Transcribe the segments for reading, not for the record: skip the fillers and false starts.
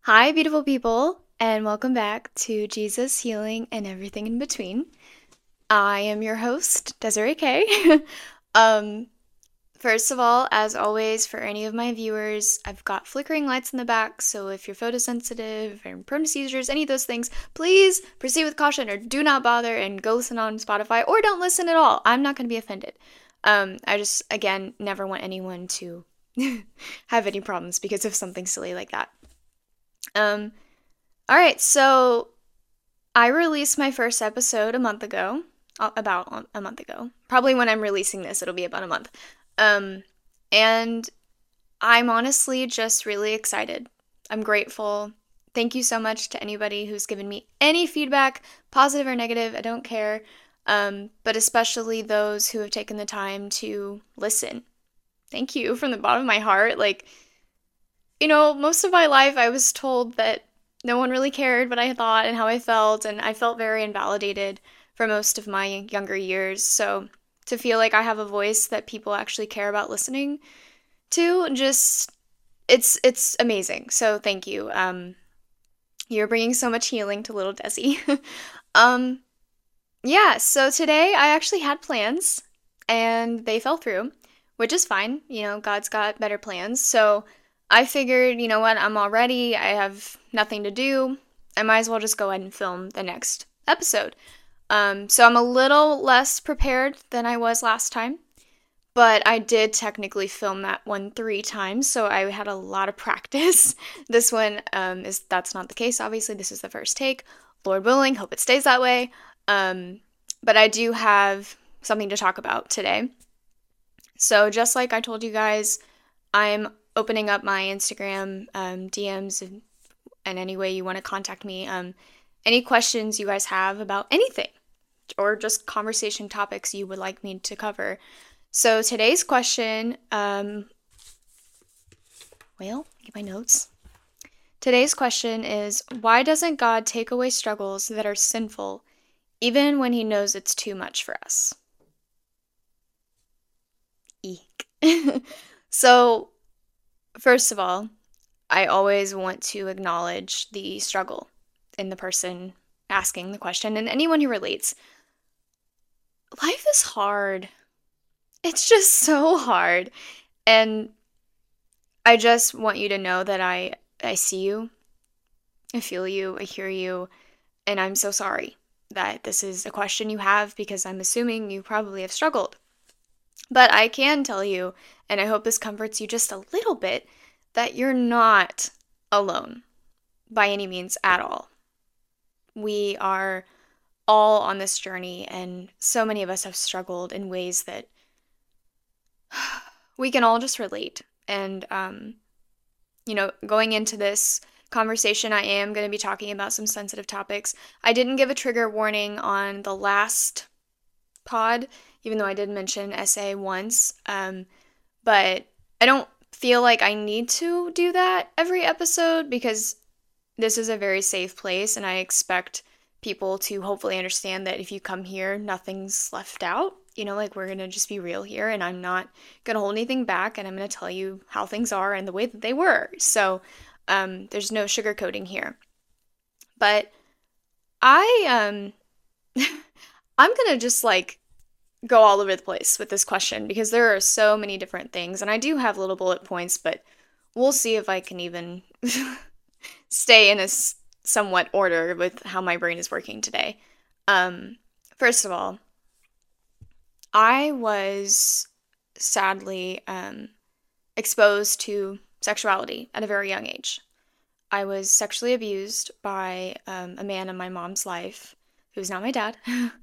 Hi, beautiful people, and welcome back to Jesus Healing and Everything in Between. I am your host, Desiree K. um, First of all, as always, for any of my viewers, I've got flickering lights in the back, so if you're photosensitive and prone to seizures, any of those things, please proceed with caution or do not bother and go listen on Spotify or don't listen at all. I'm not going to be offended. I just, again, never want anyone to have any problems because of something silly like that. Um, all right, so I released my first episode a month ago, about a month ago. Probably when I'm releasing this, it'll be about a month. Um, and I'm honestly just really excited. I'm grateful. Thank you so much to anybody who's given me any feedback, positive or negative, I don't care. But especially those who have taken the time to listen. Thank you from the bottom of my heart. Most of my life I was told that no one really cared what I thought and how I felt, and I felt very invalidated for most of my younger years. So to feel like I have a voice that people actually care about listening to, just it's amazing. So thank you. You're bringing so much healing to little Desi. um, yeah. So today I actually had plans, and they fell through, which is fine. God's got better plans. So I figured, you know what, I'm all ready. I have nothing to do. I might as well just go ahead and film the next episode. So I'm a little less prepared than I was last time, but I did technically film that one 3 times, so I had a lot of practice. This one that's not the case. Obviously, this is the first take. Lord willing, hope it stays that way. But I do have something to talk about today. So just like I told you guys, I'm opening up my Instagram DMs and any way you want to contact me. Any questions you guys have about anything or just conversation topics you would like me to cover. So today's question, get my notes. Today's question is, why doesn't God take away struggles that are sinful even when he knows it's too much for us? Eek. So, first of all, I always want to acknowledge the struggle in the person asking the question and anyone who relates. Life is hard. It's just so hard. And I just want you to know that I see you, I feel you, I hear you, and I'm so sorry that this is a question you have because I'm assuming you probably have struggled. But I can tell you, and I hope this comforts you just a little bit, that you're not alone by any means at all. We are all on this journey, and so many of us have struggled in ways that we can all just relate. And, going into this conversation, I am going to be talking about some sensitive topics. I didn't give a trigger warning on the last pod, even though I did mention SA once. But I don't feel like I need to do that every episode because this is a very safe place, and I expect people to hopefully understand that if you come here, nothing's left out. We're going to just be real here, and I'm not going to hold anything back, and I'm going to tell you how things are and the way that they were. So there's no sugarcoating here. But I'm going to just go all over the place with this question because there are so many different things, and I do have little bullet points, but we'll see if I can even stay in a somewhat order with how my brain is working today. First of all, I was sadly exposed to sexuality at a very young age. I was sexually abused by a man in my mom's life who's not my dad.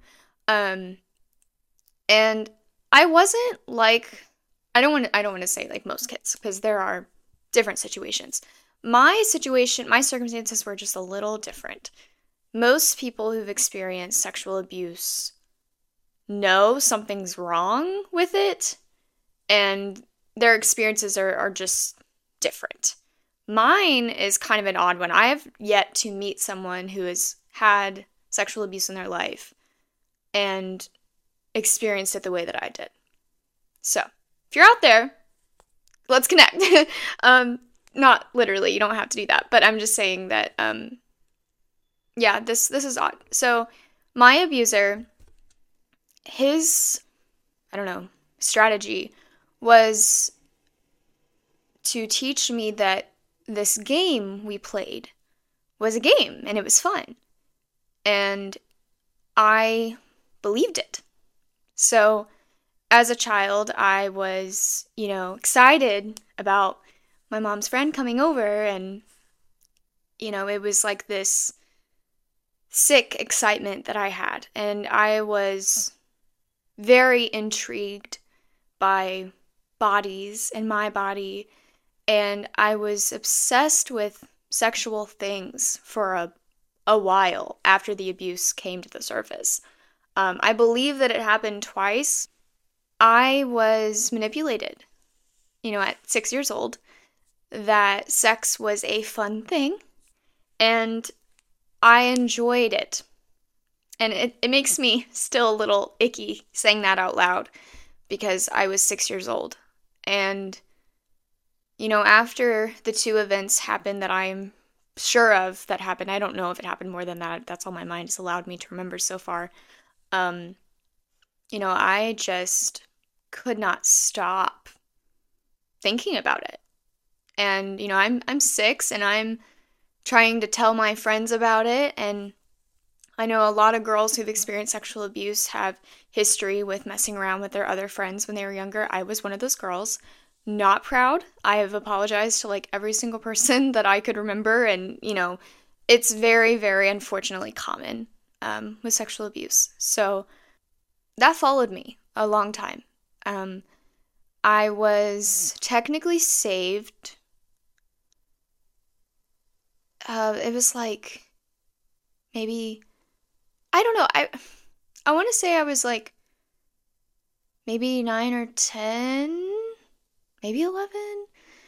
And I wasn't I don't want to say like most kids because there are different situations. My circumstances were just a little different. Most people who've experienced sexual abuse know something's wrong with it, and their experiences are just different. Mine is kind of an odd one. I have yet to meet someone who has had sexual abuse in their life and experienced it the way that I did. So, if you're out there, let's connect. Not literally, you don't have to do that, but I'm just saying that, yeah, this is odd. So, my abuser, his, I don't know, strategy was to teach me that this game we played was a game and it was fun. And I believed it. So, as a child, I was, excited about my mom's friend coming over, and, it was like this sick excitement that I had. And I was very intrigued by bodies and my body, and I was obsessed with sexual things for a while after the abuse came to the surface. I believe that it happened twice. I was manipulated, at 6 years old, that sex was a fun thing, and I enjoyed it. And it makes me still a little icky saying that out loud because I was 6 years old. And, after the two events happened that I'm sure of that happened, I don't know if it happened more than that. That's all my mind has allowed me to remember so far. I just could not stop thinking about it. And, I'm 6 and I'm trying to tell my friends about it. And I know a lot of girls who've experienced sexual abuse have history with messing around with their other friends when they were younger. I was one of those girls. Not proud. I have apologized to like every single person that I could remember. And, it's very, very unfortunately common with sexual abuse. So that followed me a long time. I was technically saved. It was like maybe, I don't know. I want to say I was like maybe 9 or 10, maybe 11.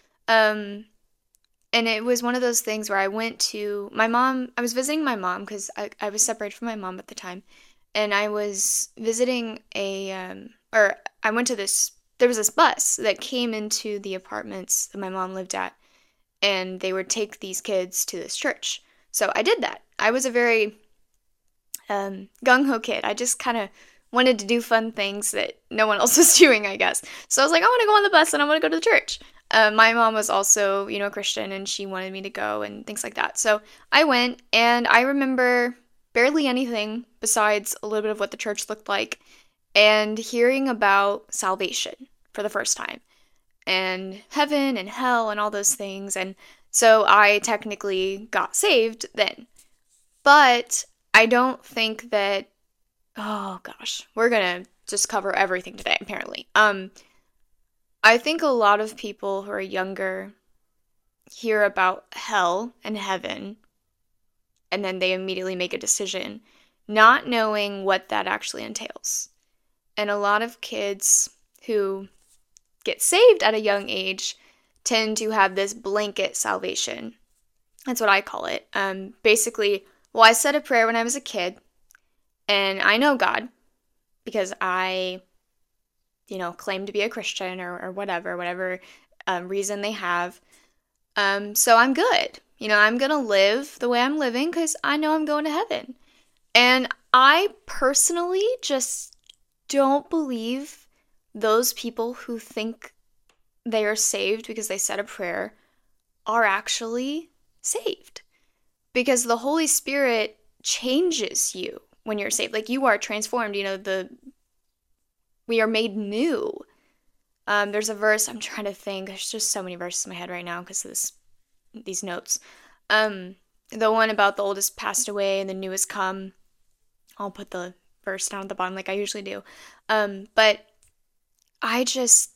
And it was one of those things where I went to my mom. I was visiting my mom because I was separated from my mom at the time. And I was visiting I went to there was this bus that came into the apartments that my mom lived at, and they would take these kids to this church. So I did that. I was a very gung-ho kid. I just kind of wanted to do fun things that no one else was doing, I guess. So I was like, I want to go on the bus and I want to go to the church. My mom was also, a Christian, and she wanted me to go and things like that. So I went, and I remember barely anything besides a little bit of what the church looked like, and hearing about salvation for the first time, and heaven and hell and all those things. And so I technically got saved then. But I don't think that, oh gosh, we're gonna just cover everything today, apparently. I think a lot of people who are younger hear about hell and heaven, and then they immediately make a decision, not knowing what that actually entails. And a lot of kids who get saved at a young age tend to have this blanket salvation. That's what I call it. Basically, well, I said a prayer when I was a kid, and I know God because I, claim to be a Christian or whatever reason they have. So I'm good. I'm going to live the way I'm living because I know I'm going to heaven. And I personally just don't believe those people who think they are saved because they said a prayer are actually saved. Because the Holy Spirit changes you when you're saved. Like, you are transformed. We are made new. There's a verse, I'm trying to think. There's just so many verses in my head right now because of these notes. The one about the oldest passed away and the new has come. I'll put the verse down at the bottom like I usually do. But I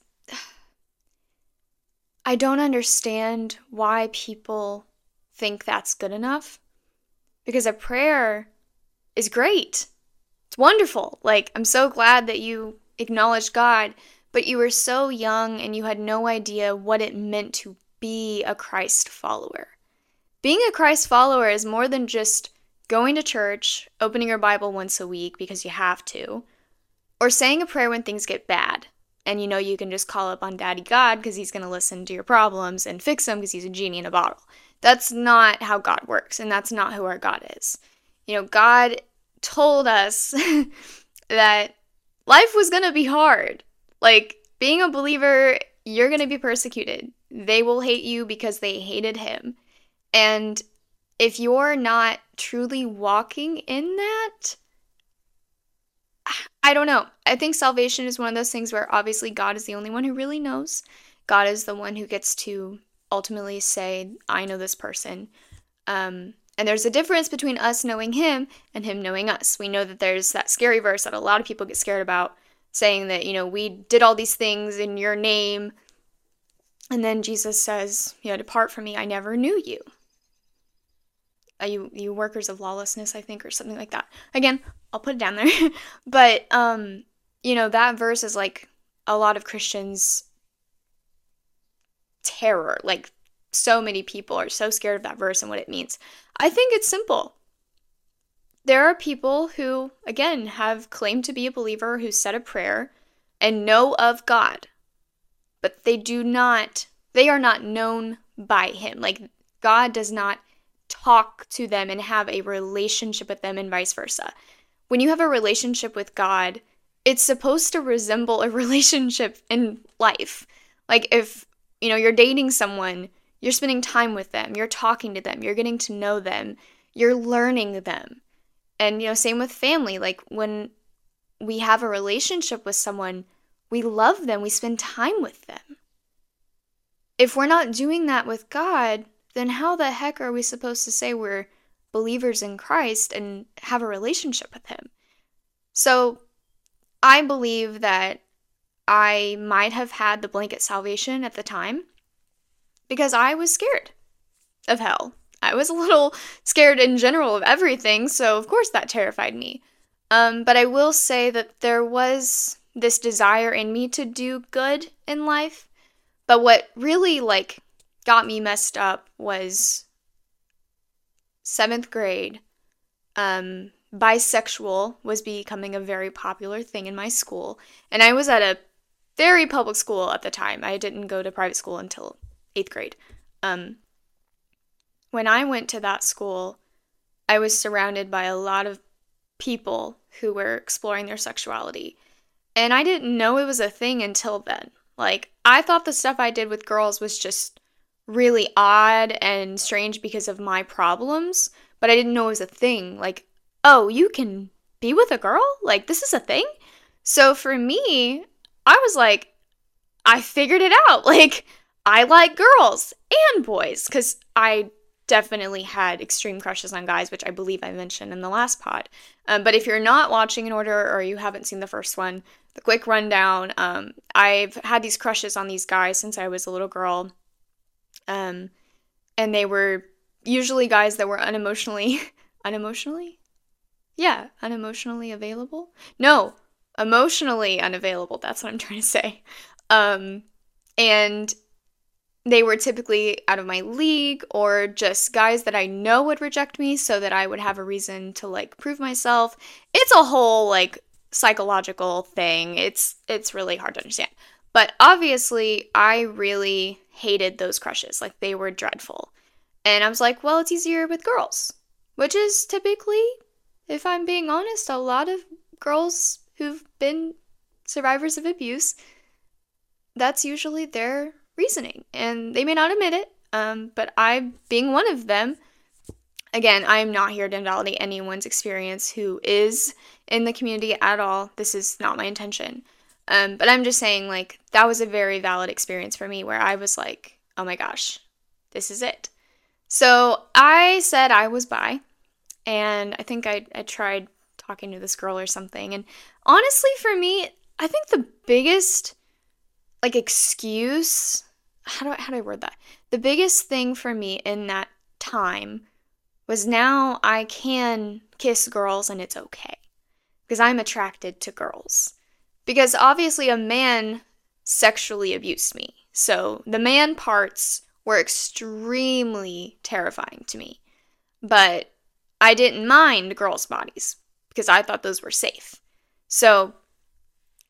don't understand why people think that's good enough, because a prayer is great. It's wonderful. Like, I'm so glad that you acknowledged God, but you were so young and you had no idea what it meant to be a Christ follower. Being a Christ follower is more than just going to church, opening your Bible once a week because you have to, or saying a prayer when things get bad. and you can just call up on Daddy God because he's going to listen to your problems and fix them because he's a genie in a bottle. That's not how God works, and that's not who our God is. God told us that life was going to be hard. Like, being a believer, you're going to be persecuted. They will hate you because they hated him. And if you're not truly walking in that, I don't know. I think salvation is one of those things where obviously God is the only one who really knows. God is the one who gets to ultimately say, I know this person. And there's a difference between us knowing him and him knowing us. We know that there's that scary verse that a lot of people get scared about, saying that, we did all these things in your name. And then Jesus says, depart from me, I never knew you. You workers of lawlessness, I think, or something like that. Again, I'll put it down there. But, that verse is like a lot of Christians' terror. Like, so many people are so scared of that verse and what it means. I think it's simple. There are people who, again, have claimed to be a believer, who said a prayer and know of God, but they are not known by him. Like, God does not talk to them and have a relationship with them, and vice versa. When you have a relationship with God, it's supposed to resemble a relationship in life. Like, if, you're dating someone, you're spending time with them, you're talking to them, you're getting to know them, you're learning them. And, same with family. Like, when we have a relationship with someone, we love them, we spend time with them. If we're not doing that with God, then how the heck are we supposed to say we're believers in Christ and have a relationship with him? So I believe that I might have had the blanket salvation at the time because I was scared of hell. I was a little scared in general of everything, so of course that terrified me. But I will say that there was this desire in me to do good in life. But what really, got me messed up was 7th grade. Bisexual was becoming a very popular thing in my school. And I was at a very public school at the time. I didn't go to private school until 8th grade. When I went to that school, I was surrounded by a lot of people who were exploring their sexuality. And I didn't know it was a thing until then. Like, I thought the stuff I did with girls was just really odd and strange because of my problems, but I didn't know it was a thing. Like, oh, you can be with a girl? Like, this is a thing? So for me, I was like, I figured it out. Like, I like girls and boys, because I definitely had extreme crushes on guys, which I believe I mentioned in the last pod. But if you're not watching in order or you haven't seen the first one, the quick rundown, I've had these crushes on these guys since I was a little girl. And they were usually guys that were unemotionally available? No, emotionally unavailable. That's what I'm trying to say. And they were typically out of my league or just guys that I know would reject me so that I would have a reason to, prove myself. It's a whole, psychological thing. It's really hard to understand. But obviously, I really hated those crushes. They were dreadful. And I was like, well, it's easier with girls. Which is typically, if I'm being honest, a lot of girls who've been survivors of abuse, that's usually their reasoning. And they may not admit it, but I, being one of them, again, I am not here to invalidate anyone's experience who is in the community at all. This is not my intention. But I'm just saying, that was a very valid experience for me where I was like, oh my gosh, this is it. So I said I was bi, and I think I tried talking to this girl or something. And honestly, for me, I think the biggest, excuse, how do I word that? The biggest thing for me in that time was now I can kiss girls and it's okay. Because I'm attracted to girls. Because obviously a man sexually abused me. So the man parts were extremely terrifying to me. But I didn't mind girls' bodies because I thought those were safe. So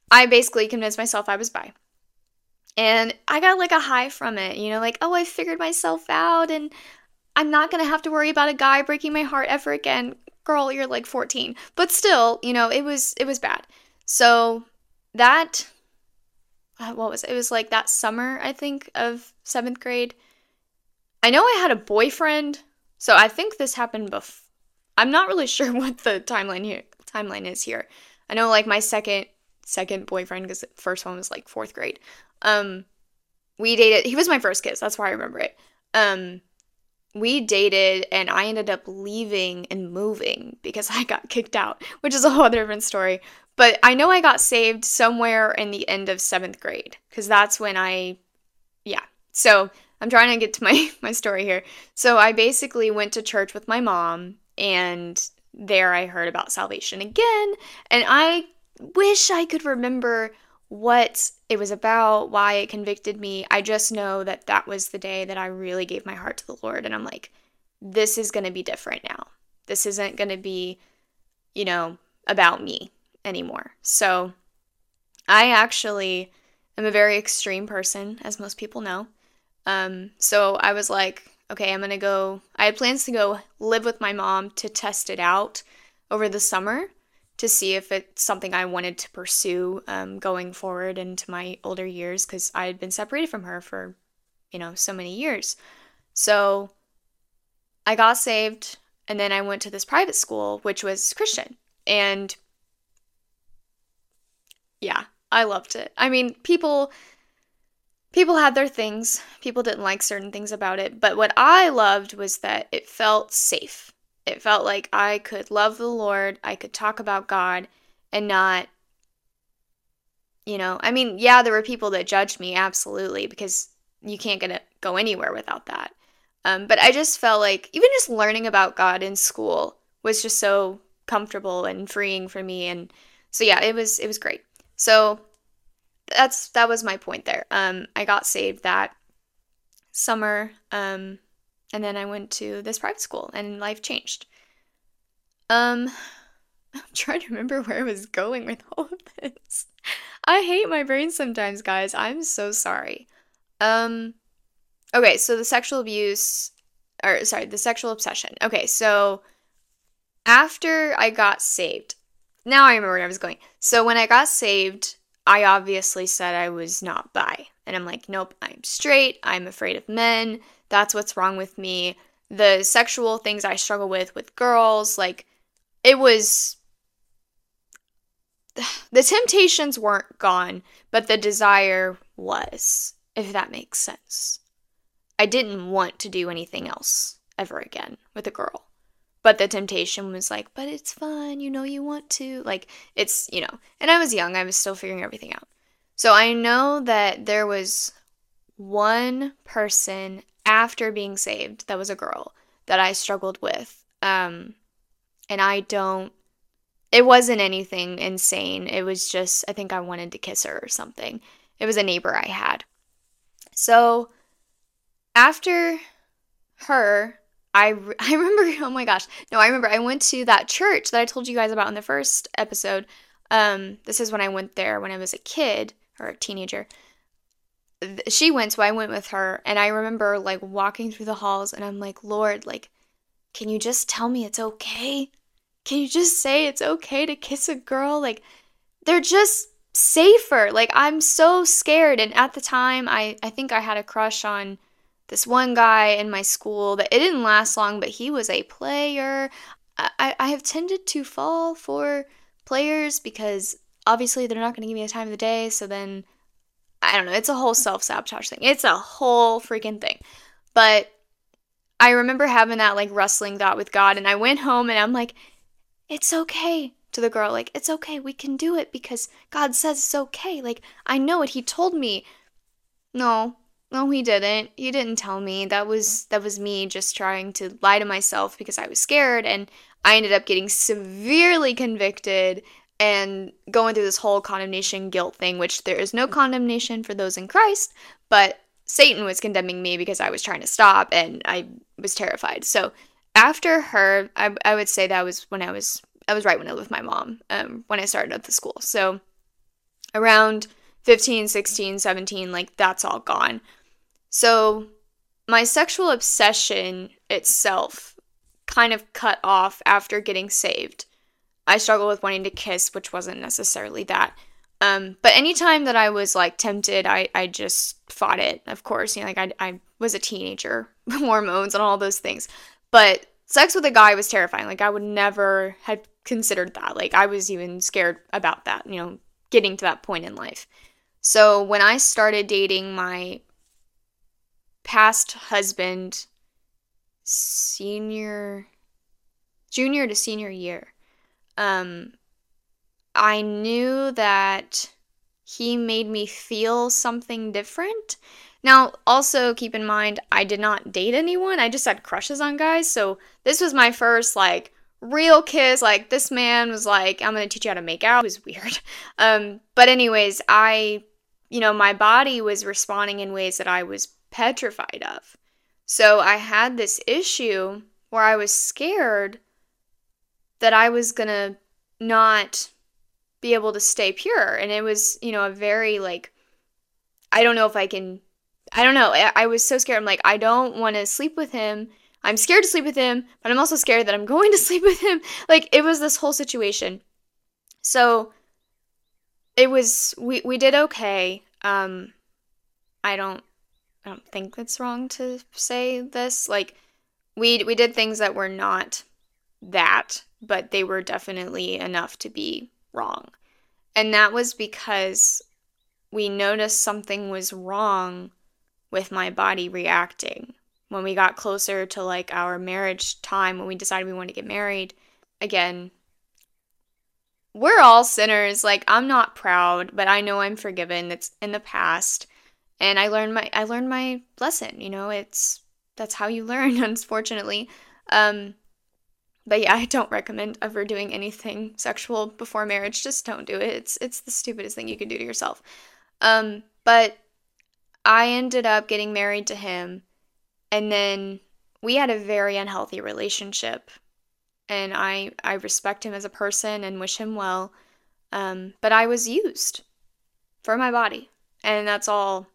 I basically convinced myself I was bi. And I got like a high from it, like, oh, I figured myself out and I'm not gonna have to worry about a guy breaking my heart ever again. Girl, you're like 14. But still, it was bad. So that what was it? It was like that summer, I think, of 7th grade. I know I had a boyfriend, so I think this happened I'm not really sure what the timeline is here. I know like my second boyfriend, because the first one was like 4th grade. Um we dated. He was my first kiss. That's why I remember it. We dated and I ended up leaving and moving because I got kicked out, which is a whole other different story. But I know I got saved somewhere in the end of 7th grade because that's when yeah. So I'm trying to get to my story here. So I basically went to church with my mom, and there I heard about salvation again. And I wish I could remember what it was about, why it convicted me. I just know that that was the day that I really gave my heart to the Lord. And I'm like, this is going to be different now. This isn't going to be, about me anymore. So I actually am a very extreme person, as most people know. So I was like, okay, I had plans to go live with my mom to test it out over the summer to see if it's something I wanted to pursue going forward into my older years, because I had been separated from her for, so many years. So I got saved, and then I went to this private school, which was Christian. And yeah, I loved it. I mean, people had their things. People didn't like certain things about it, but what I loved was that it felt safe. It felt like I could love the Lord, I could talk about God and not, I mean, yeah, there were people that judged me, absolutely, because you can't go anywhere without that. But I just felt like even just learning about God in school was just so comfortable and freeing for me. And so yeah, it was great. So that was my point there. I got saved that summer, and then I went to this private school, and life changed. I'm trying to remember where I was going with all of this. I hate my brain sometimes, guys. I'm so sorry. Um, okay, so the sexual abuse, or sorry, the sexual obsession. Okay, so after I got saved, now I remember where I was going. So when I got saved, I obviously said I was not bi. And I'm like, nope, I'm straight. I'm afraid of men. That's what's wrong with me. The sexual things I struggle with girls, like, it was, the temptations weren't gone, but the desire was, if that makes sense. I didn't want to do anything else ever again with a girl. But the temptation was like, but it's fun, you want to. Like, it's, and I was young, I was still figuring everything out. So I know that there was one person after being saved that was a girl that I struggled with. And it wasn't anything insane. It was just, I think I wanted to kiss her or something. It was a neighbor I had. So after her, I remember, oh my gosh. No, I remember I went to that church that I told you guys about in the first episode. This is when I went there when I was a kid or a teenager. She went, so I went with her. And I remember like walking through the halls and I'm like, Lord, like, can you just tell me it's okay? Can you just say it's okay to kiss a girl? Like, they're just safer. Like, I'm so scared. And at the time, I think I had a crush on this one guy in my school that it didn't last long, but he was a player. I have tended to fall for players because obviously they're not going to give me the time of the day. So then, I don't know, it's a whole self-sabotage thing. It's a whole freaking thing. But I remember having that like wrestling thought with God, and I went home and I'm like, it's okay, to the girl. Like, it's okay. We can do it because God says it's okay. Like, I know it. He told me. No, he didn't. He didn't tell me. That was me just trying to lie to myself because I was scared, and I ended up getting severely convicted and going through this whole condemnation guilt thing, which there is no condemnation for those in Christ, but Satan was condemning me because I was trying to stop and I was terrified. So after her, I would say that was when I was right when I lived with my mom, when I started at the school. So Around 15, 16, 17, like that's all gone. So my sexual obsession itself kind of cut off after getting saved. I struggled with wanting to kiss, which wasn't necessarily that. But anytime that I was like tempted, I just fought it. Of course, like I was a teenager, hormones and all those things. But sex with a guy was terrifying. Like I would never have considered that. Like I was even scared about that, getting to that point in life. So when I started dating my past husband, junior to senior year, I knew that he made me feel something different. Now, also keep in mind, I did not date anyone. I just had crushes on guys. So this was my first, like, real kiss. Like, this man was like, I'm going to teach you how to make out. It was weird. But anyways, my body was responding in ways that I was petrified of. So I had this issue where I was scared that I was going to not be able to stay pure. And it was, a very like, I don't know. I was so scared. I'm like, I don't want to sleep with him. I'm scared to sleep with him, but I'm also scared that I'm going to sleep with him. Like, it was this whole situation. So it was, we did okay. I don't think it's wrong to say this. Like, we did things that were not that, but they were definitely enough to be wrong. And that was because we noticed something was wrong with my body reacting. When we got closer to like our marriage time, when we decided we wanted to get married, again, we're all sinners. Like, I'm not proud, but I know I'm forgiven. It's in the past. And I learned my lesson, that's how you learn, unfortunately. But yeah, I don't recommend ever doing anything sexual before marriage. Just don't do it. It's the stupidest thing you can do to yourself. But I ended up getting married to him, and then we had a very unhealthy relationship. And I respect him as a person and wish him well. But I was used for my body. And that's all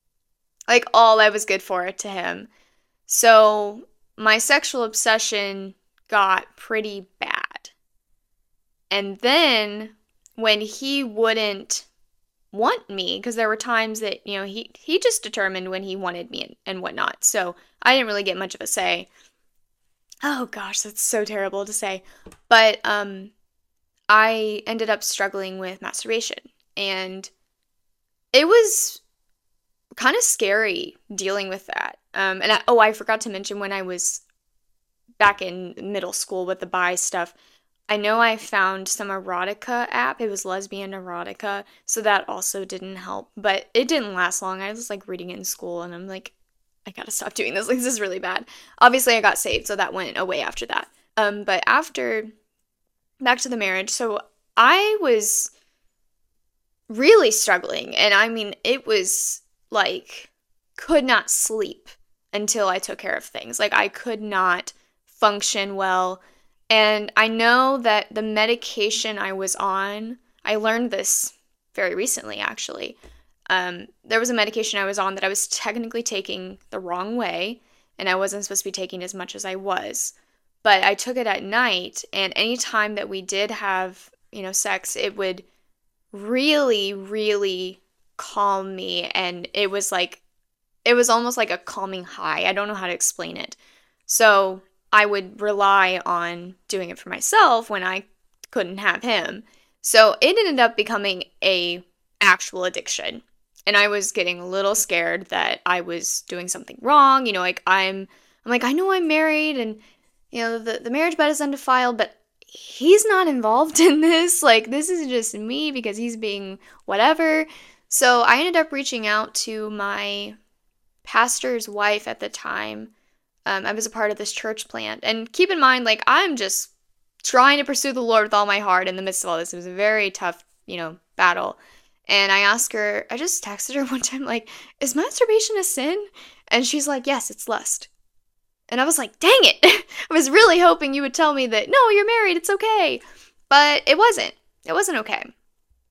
I was good for to him. So my sexual obsession got pretty bad. And then when he wouldn't want me, because there were times that, he just determined when he wanted me and whatnot. So I didn't really get much of a say. Oh gosh, that's so terrible to say. But I ended up struggling with masturbation. And it was kind of scary dealing with that. I forgot to mention when I was back in middle school with the bi stuff, I know I found some erotica app. It was lesbian erotica, so that also didn't help. But it didn't last long. I was like reading it in school, and I'm like, I gotta stop doing this. Like, this is really bad. Obviously, I got saved, so that went away after that. But back to the marriage. So I was really struggling, and I mean, it was like, could not sleep until I took care of things. Like, I could not function well. And I know that the medication I was on, I learned this very recently, actually. There was a medication I was on that I was technically taking the wrong way, and I wasn't supposed to be taking as much as I was. But I took it at night, and any time that we did have, sex, it would really, really calm me, and it was almost like a calming high. I don't know how to explain it. So I would rely on doing it for myself when I couldn't have him. So it ended up becoming a actual addiction. And I was getting a little scared that I was doing something wrong. I'm like, I know I'm married and, the marriage bed is undefiled, but he's not involved in this. Like, this is just me because he's being whatever. So I ended up reaching out to my pastor's wife at the time. I was a part of this church plant. And keep in mind, like, I'm just trying to pursue the Lord with all my heart in the midst of all this. It was a very tough, battle. And I just texted her one time, like, is masturbation a sin? And she's like, yes, it's lust. And I was like, dang it. I was really hoping you would tell me that, no, you're married, it's okay. But it wasn't. It wasn't okay.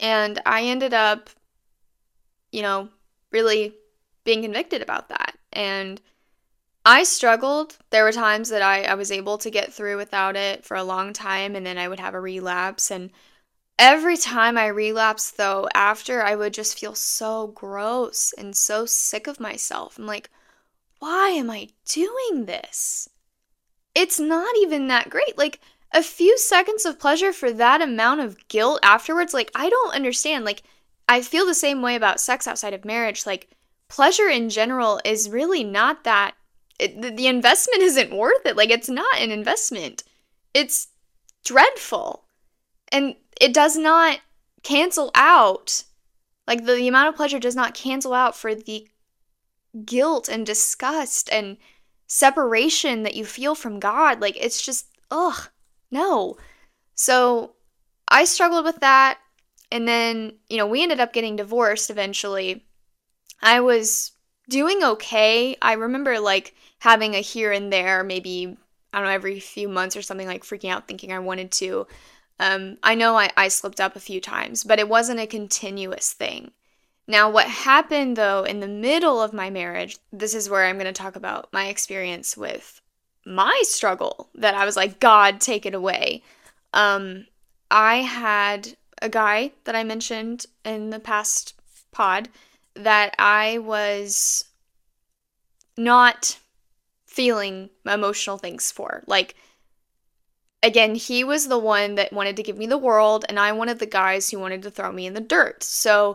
And I ended up, you know, really being convicted about that. And I struggled. There were times that I was able to get through without it for a long time, and then I would have a relapse. And every time I relapsed, though, after, I would just feel so gross and so sick of myself. I'm like, why am I doing this? It's not even that great. Like, a few seconds of pleasure for that amount of guilt afterwards, like, I don't understand. Like, I feel the same way about sex outside of marriage. Like, pleasure in general is really not that, the investment isn't worth it. Like, it's not an investment. It's dreadful. And it does not cancel out, like, the amount of pleasure does not cancel out for the guilt and disgust and separation that you feel from God. Like, it's just, ugh, no. So I struggled with that. And then, we ended up getting divorced eventually. I was doing okay. I remember, like, having a here and there, maybe, I don't know, every few months or something, like freaking out thinking I wanted to. I know I slipped up a few times, but it wasn't a continuous thing. Now, what happened, though, in the middle of my marriage, this is where I'm going to talk about my experience with my struggle, that I was like, God, take it away. I had a guy that I mentioned in the past pod that I was not feeling emotional things for. Like, again, he was the one that wanted to give me the world, and I wanted the guys who wanted to throw me in the dirt. So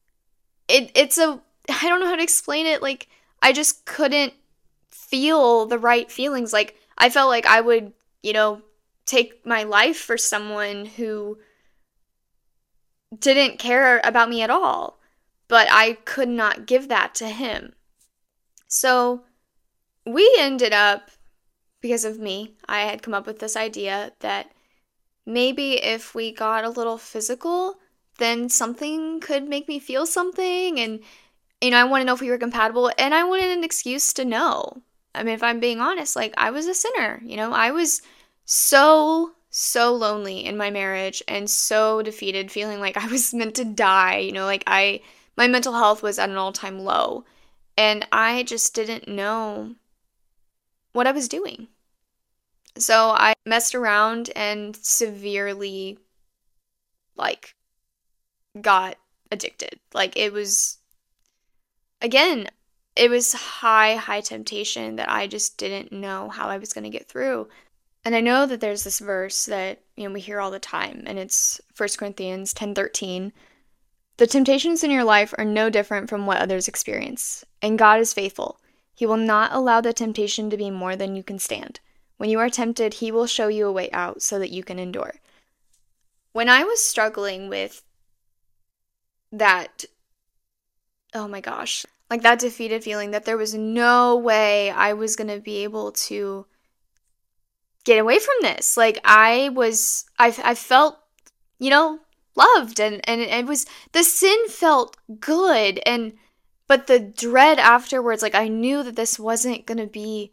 I don't know how to explain it. Like, I just couldn't feel the right feelings. Like, I felt like I would, take my life for someone who didn't care about me at all. But I could not give that to him. So we ended up, because of me, I had come up with this idea that maybe if we got a little physical, then something could make me feel something. And, I want to know if we were compatible. And I wanted an excuse to know. I mean, if I'm being honest, like, I was a sinner. I was so lonely in my marriage and so defeated, feeling like I was meant to die. Like, my mental health was at an all-time low. And I just didn't know what I was doing. So I messed around and severely, like, got addicted. Like, it was, again, it was high temptation that I just didn't know how I was going to get through. And I know that there's this verse that, we hear all the time, and it's 1 Corinthians 10:13. The temptations in your life are no different from what others experience, and God is faithful. He will not allow the temptation to be more than you can stand. When you are tempted, He will show you a way out so that you can endure. When I was struggling with that, oh my gosh, like that defeated feeling that there was no way I was going to be able to get away from this. Like, I felt, loved, and it was, the sin felt good, but the dread afterwards, like, I knew that this wasn't going to be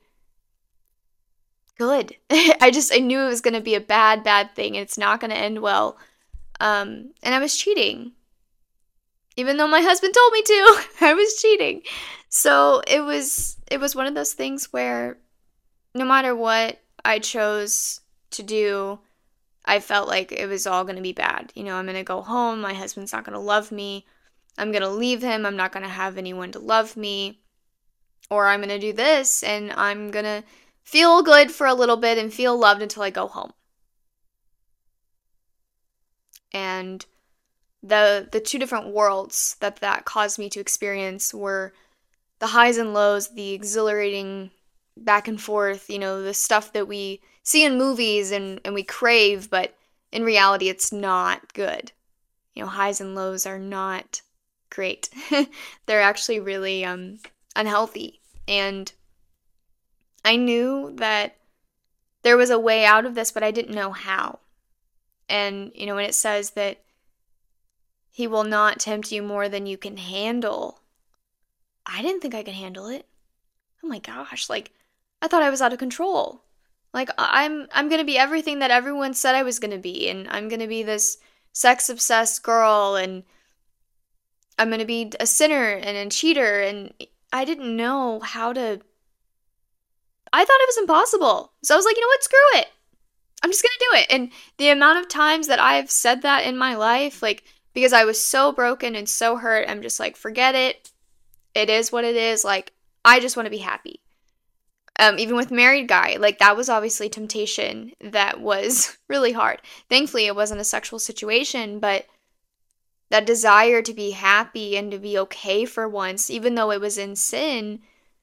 good. I knew it was going to be a bad thing, and it's not going to end well. And I was cheating. Even though my husband told me to, I was cheating. So it was one of those things where no matter what I chose to do, I felt like it was all going to be bad. I'm going to go home. My husband's not going to love me. I'm going to leave him. I'm not going to have anyone to love me. Or I'm going to do this, and I'm going to feel good for a little bit and feel loved until I go home. And the two different worlds that caused me to experience were the highs and lows, the exhilarating back and forth, the stuff that we see in movies and we crave, but in reality it's not good. Highs and lows are not great. They're actually really unhealthy. And I knew that there was a way out of this, but I didn't know how. And, when it says that He will not tempt you more than you can handle, I didn't think I could handle it. Oh my gosh, like, I thought I was out of control. Like, I'm going to be everything that everyone said I was going to be, and I'm going to be this sex-obsessed girl, and I'm going to be a sinner and a cheater, and I didn't know how to. I thought it was impossible. So I was like, you know what, screw it. I'm just going to do it. And the amount of times that I've said that in my life, like, because I was so broken and so hurt, I'm just like, forget it. It is what it is. Like, I just want to be happy. Even with married guy, like, that was obviously temptation that was really hard. Thankfully, it wasn't a sexual situation, but that desire to be happy and to be okay for once, even though it was in sin,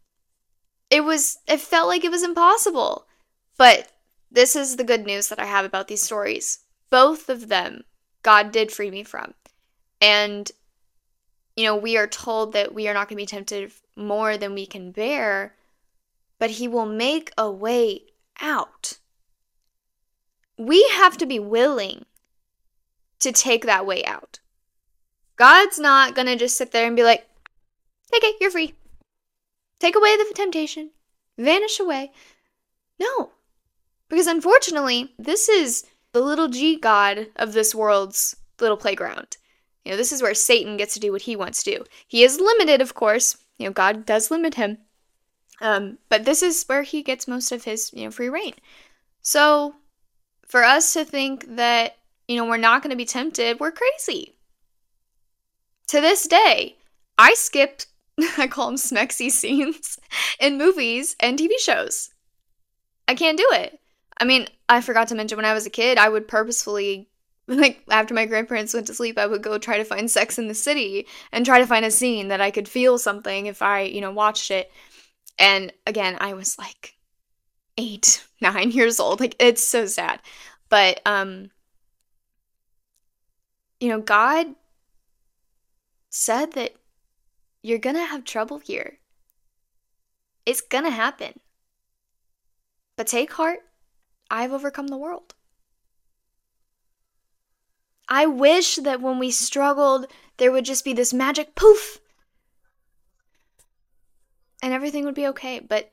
it felt like it was impossible. But this is the good news that I have about these stories. Both of them, God did free me from. And, we are told that we are not going to be tempted more than we can bear, but he will make a way out. We have to be willing to take that way out. God's not going to just sit there and be like, take it, you're free. Take away the temptation. Vanish away. No. Because unfortunately, this is the little g god of this world's little playground. This is where Satan gets to do what he wants to do. He is limited, of course. God does limit him. But this is where he gets most of his, free reign. So for us to think that, we're not going to be tempted, we're crazy. To this day, I skip, I call them smexy scenes in movies and TV shows. I can't do it. I mean, I forgot to mention when I was a kid, I would purposefully, like, after my grandparents went to sleep, I would go try to find Sex in the City and try to find a scene that I could feel something if I, watched it. And again, I was like 8, 9 years old. Like, it's so sad. But, God said that you're going to have trouble here. It's going to happen. But take heart, I've overcome the world. I wish that when we struggled, there would just be this magic poof and everything would be okay, but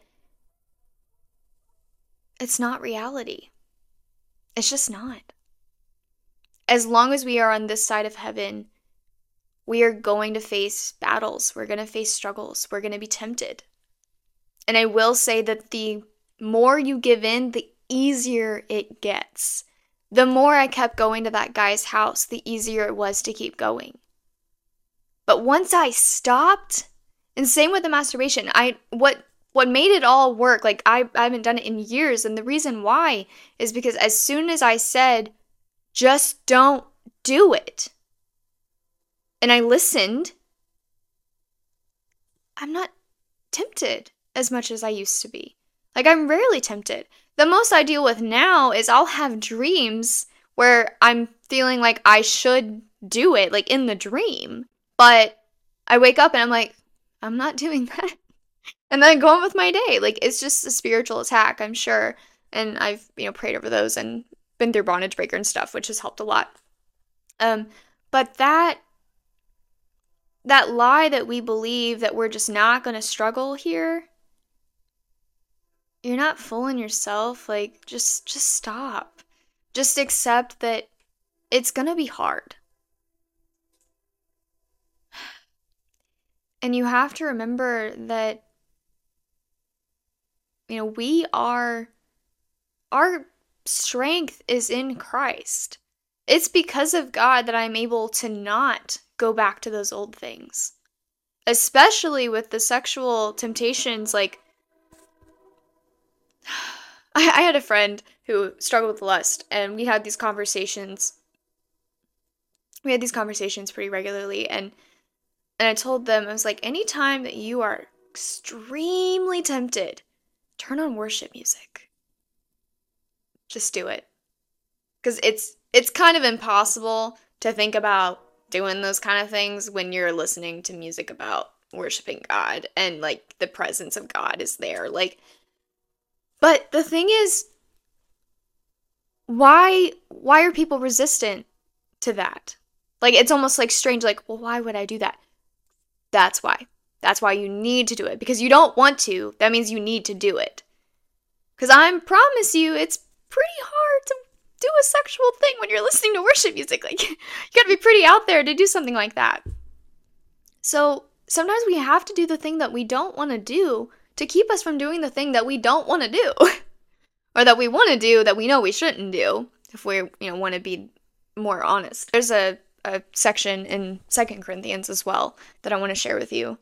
it's not reality. It's just not. As long as we are on this side of heaven, we are going to face battles. We're going to face struggles. We're going to be tempted. And I will say that the more you give in, the easier it gets. The more I kept going to that guy's house, the easier it was to keep going. But once I stopped, and same with the masturbation, what made it all work, like I haven't done it in years, and the reason why is because as soon as I said, just don't do it, and I listened, I'm not tempted as much as I used to be. Like, I'm rarely tempted. The most I deal with now is I'll have dreams where I'm feeling like I should do it, like in the dream. But I wake up and I'm like, I'm not doing that. And then I go on with my day. Like, it's just a spiritual attack, I'm sure. And I've, prayed over those and been through bondage breaker and stuff, which has helped a lot. But that lie that we believe that we're just not going to struggle here, you're not fooling yourself. Like, just stop. Just accept that it's going to be hard. And you have to remember that, our strength is in Christ. It's because of God that I'm able to not go back to those old things. Especially with the sexual temptations, like, I had a friend who struggled with lust, and we had these conversations. We had these conversations pretty regularly, and I told them, I was like, anytime that you are extremely tempted, turn on worship music. Just do it. Because it's kind of impossible to think about doing those kind of things when you're listening to music about worshiping God and, like, the presence of God is there. Like, but the thing is, why are people resistant to that? Like, it's almost like strange, like, well, why would I do that? That's why. That's why you need to do it. Because you don't want to, that means you need to do it. Because I promise you, it's pretty hard do a sexual thing when you're listening to worship music. Like, you gotta be pretty out there to do something like that. So sometimes we have to do the thing that we don't want to do to keep us from doing the thing that we don't want to do. Or that we want to do that we know we shouldn't do, if we, want to be more honest. There's a section in 2 Corinthians as well that I want to share with you.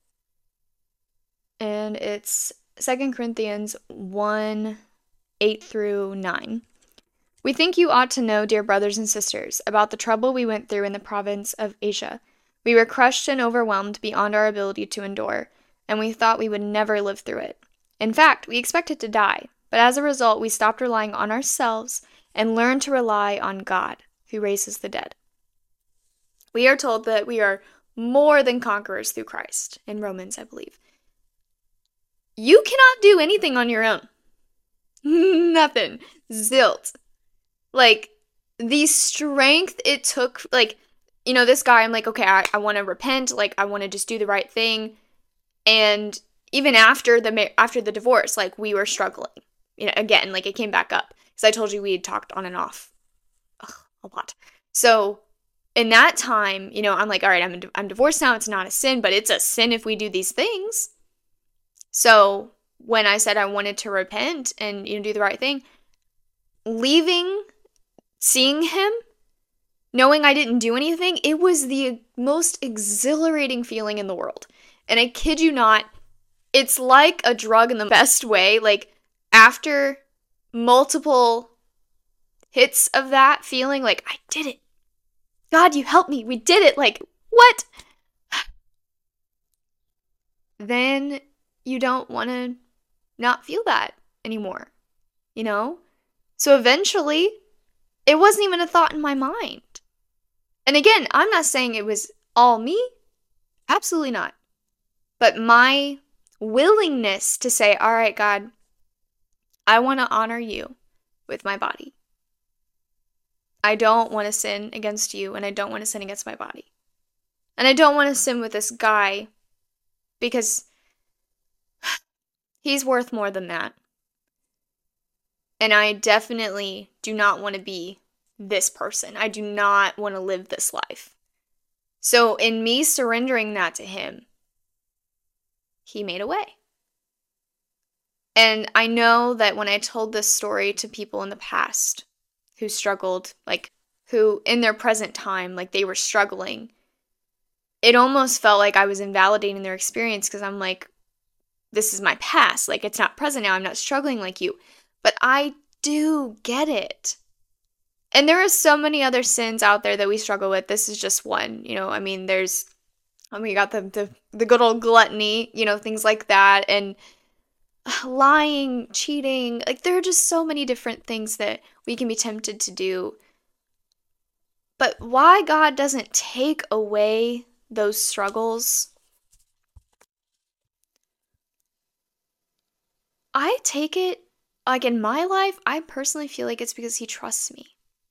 And it's 2 Corinthians 1, 8 through 9. We think you ought to know, dear brothers and sisters, about the trouble we went through in the province of Asia. We were crushed and overwhelmed beyond our ability to endure, and we thought we would never live through it. In fact, we expected to die, but as a result, we stopped relying on ourselves and learned to rely on God, who raises the dead. We are told that we are more than conquerors through Christ, in Romans, I believe. You cannot do anything on your own. Nothing. Zilch. Like, the strength it took, like, this guy, I'm like, okay, I want to repent, like, I want to just do the right thing. And even after the divorce, like, we were struggling. Again, like, it came back up. Because I told you we had talked on and off a lot. So, in that time, I'm like, all right, I'm divorced now. It's not a sin, but it's a sin if we do these things. So, when I said I wanted to repent and, do the right thing, leaving, seeing him, knowing I didn't do anything, it was the most exhilarating feeling in the world. And I kid you not, it's like a drug in the best way. Like, after multiple hits of that feeling, like, I did it. God, you helped me. We did it. Like, what? Then you don't want to not feel that anymore, So eventually, it wasn't even a thought in my mind. And again, I'm not saying it was all me. Absolutely not. But my willingness to say, all right, God, I want to honor you with my body. I don't want to sin against you, and I don't want to sin against my body. And I don't want to sin with this guy because he's worth more than that. And I definitely do not want to be this person. I do not want to live this life. So in me surrendering that to him, he made a way. And I know that when I told this story to people in the past who struggled, like, who in their present time, like, they were struggling, it almost felt like I was invalidating their experience because I'm like, this is my past. Like, it's not present now. I'm not struggling like you. But I do get it. And there are so many other sins out there that we struggle with. This is just one. We got the good old gluttony, things like that. And lying, cheating. Like, there are just so many different things that we can be tempted to do. But why God doesn't take away those struggles, I take it, like, in my life, I personally feel like it's because he trusts me.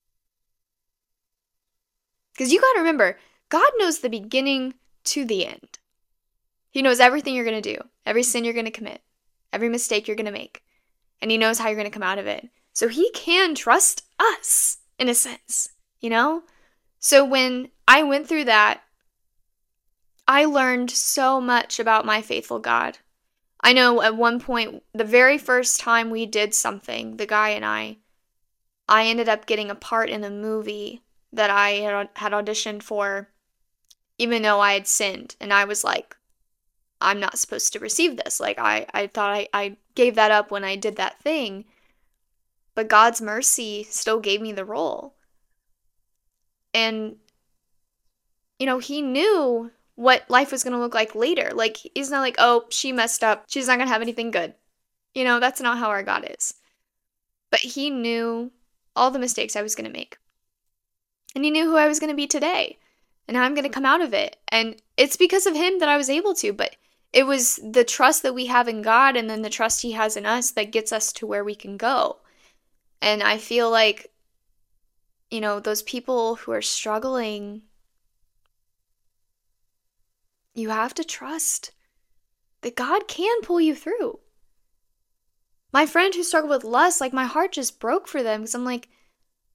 Because you gotta remember, God knows the beginning to the end. He knows everything you're gonna do, every sin you're gonna commit, every mistake you're gonna make, and he knows how you're gonna come out of it. So he can trust us, in a sense, So when I went through that, I learned so much about my faithful God. I know at one point, the very first time we did something, the guy and I ended up getting a part in a movie that I had auditioned for, even though I had sinned. And I was like, I'm not supposed to receive this. Like, I thought I gave that up when I did that thing. But God's mercy still gave me the role. And, he knew what life was going to look like later. Like, he's not like, oh, she messed up, she's not going to have anything good. That's not how our God is. But he knew all the mistakes I was going to make. And he knew who I was going to be today. And how I'm going to come out of it. And it's because of him that I was able to. But it was the trust that we have in God and then the trust he has in us that gets us to where we can go. And I feel like, those people who are struggling, you have to trust that God can pull you through. My friend who struggled with lust, like, my heart just broke for them because I'm like,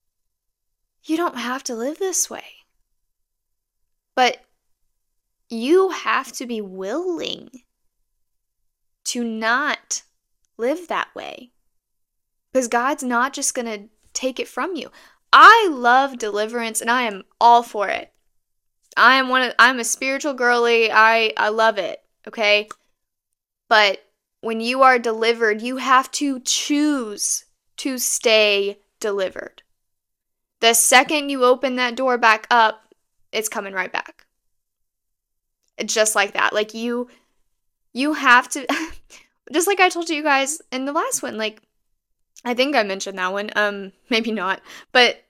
you don't have to live this way. But you have to be willing to not live that way. Because God's not just going to take it from you. I love deliverance and I am all for it. I'm a spiritual girly. I love it, okay? But when you are delivered, you have to choose to stay delivered. The second you open that door back up, it's coming right back. Just like that. Like you have to, just like I told you guys in the last one, like, I think I mentioned that one, maybe not, but,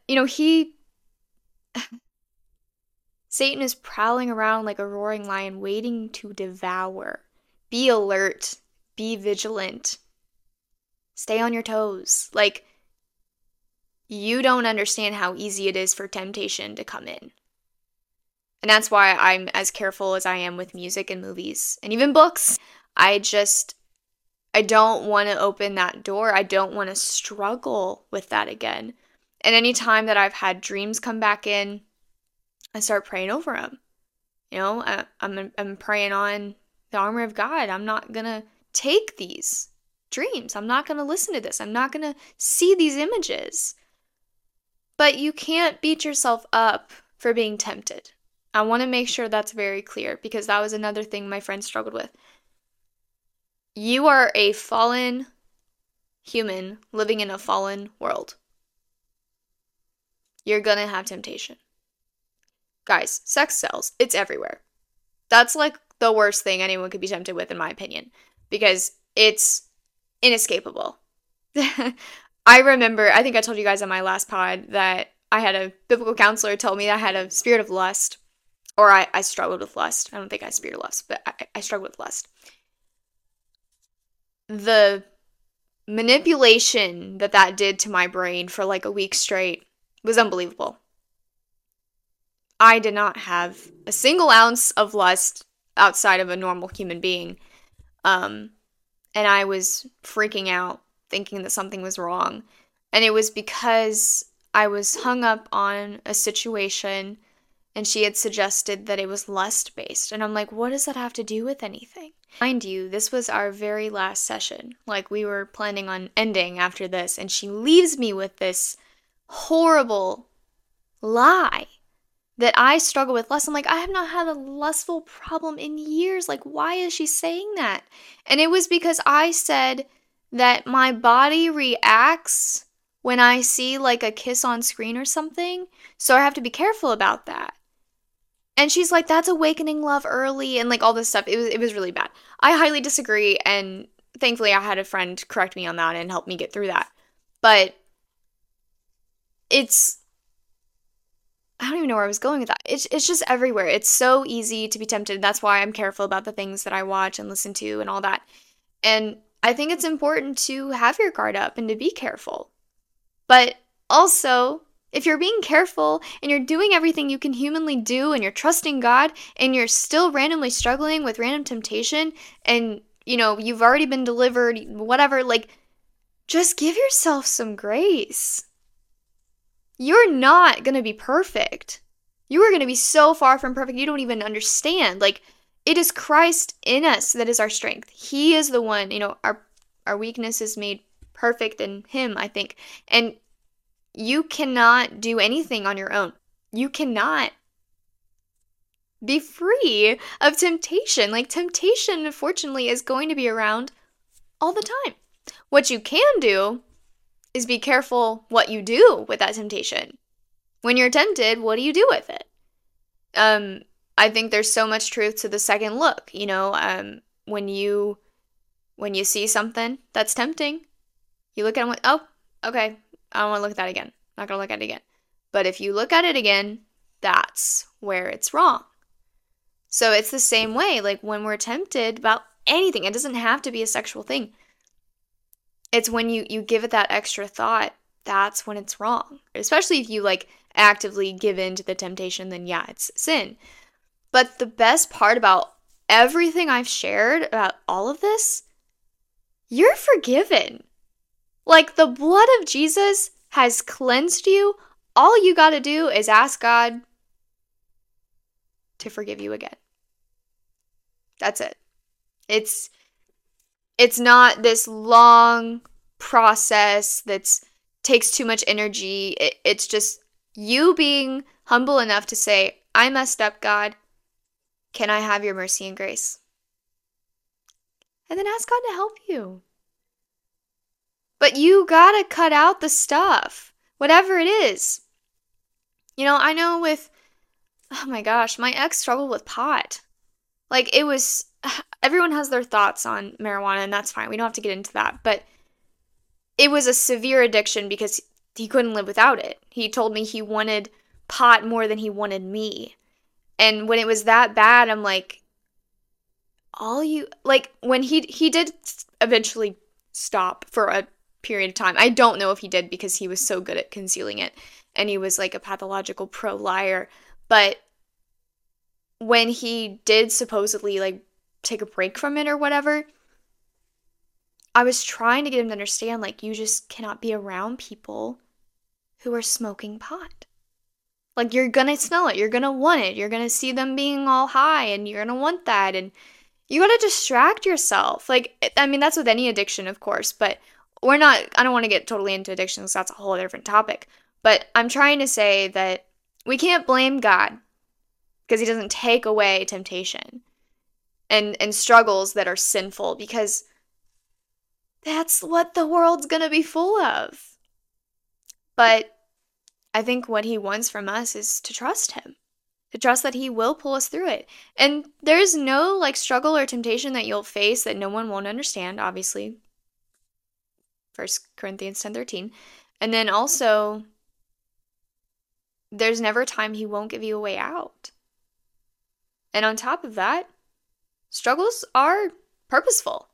Satan is prowling around like a roaring lion waiting to devour. Be alert, be vigilant, stay on your toes. Like, you don't understand how easy it is for temptation to come in. And that's why I'm as careful as I am with music and movies and even books. I don't want to open that door. I don't want to struggle with that again. And anytime that I've had dreams come back in, I start praying over them. I'm praying on the armor of God. I'm not going to take these dreams. I'm not going to listen to this. I'm not going to see these images. But you can't beat yourself up for being tempted. I want to make sure that's very clear because that was another thing my friend struggled with. You are a fallen human living in a fallen world. You're going to have temptation. Guys, sex sells. It's everywhere. That's like the worst thing anyone could be tempted with, in my opinion, because it's inescapable. I remember, I think I told you guys on my last pod that I had a biblical counselor tell me that I had a spirit of lust, or I struggled with lust. I don't think I had a spirit of lust, but I struggled with lust. The manipulation that did to my brain for like a week straight was unbelievable. I did not have a single ounce of lust outside of a normal human being. And I was freaking out, thinking that something was wrong. And it was because I was hung up on a situation and she had suggested that it was lust-based. And I'm like, what does that have to do with anything? Mind you, this was our very last session. Like, we were planning on ending after this. And she leaves me with this horrible lie that I struggle with lust. I'm like, I have not had a lustful problem in years. Like, why is she saying that? And it was because I said that my body reacts when I see like a kiss on screen or something. So I have to be careful about that. And she's like, that's awakening love early and like all this stuff. It was really bad. I highly disagree. And thankfully I had a friend correct me on that and help me get through that. But I don't even know where I was going with that. It's just everywhere. It's so easy to be tempted. That's why I'm careful about the things that I watch and listen to and all that. And I think it's important to have your guard up and to be careful. But also, if you're being careful and you're doing everything you can humanly do and you're trusting God and you're still randomly struggling with random temptation and, you've already been delivered, whatever, like, just give yourself some grace. You're not going to be perfect. You are going to be so far from perfect, you don't even understand. Like, it is Christ in us that is our strength. He is the one, our weakness is made perfect in Him, I think. And you cannot do anything on your own. You cannot be free of temptation. Like, temptation, unfortunately, is going to be around all the time. What you can do is be careful what you do with that temptation. When you're tempted, what do you do with it? I think there's so much truth to the second look. When you see something that's tempting, you look at it and oh, okay, I don't want to look at that again. Not going to look at it again. But if you look at it again, that's where it's wrong. So it's the same way, like when we're tempted about anything, it doesn't have to be a sexual thing. It's when you give it that extra thought, that's when it's wrong. Especially if you like actively give in to the temptation, then yeah, it's sin. But the best part about everything I've shared about all of this, you're forgiven. Like, the blood of Jesus has cleansed you all you got to do is ask God to forgive you again. That's it. It's not this long process that takes too much energy. It's just you being humble enough to say, I messed up, God. Can I have your mercy and grace? And then ask God to help you. But you gotta cut out the stuff, whatever it is. I know oh my gosh, my ex struggled with pot. Like, everyone has their thoughts on marijuana, and that's fine. We don't have to get into that. But it was a severe addiction because he couldn't live without it. He told me he wanted pot more than he wanted me. And when it was that bad, I'm like, when he did eventually stop for a period of time. I don't know if he did because he was so good at concealing it. And he was like a pathological pro liar. But when he did supposedly like take a break from it or whatever, I was trying to get him to understand, like, you just cannot be around people who are smoking pot. Like, you're gonna smell it, you're gonna want it, you're gonna see them being all high, and you're gonna want that, and you gotta distract yourself. Like, I mean, that's with any addiction, of course, but I don't want to get totally into addictions, that's a whole different topic. But I'm trying to say that we can't blame God because he doesn't take away temptation and struggles that are sinful, because that's what the world's gonna be full of. But I think what he wants from us is to trust him, to trust that he will pull us through it. And there's no like struggle or temptation that you'll face that no one won't understand, obviously. 1 Corinthians 10:13. And then also, there's never a time he won't give you a way out. And on top of that, struggles are purposeful.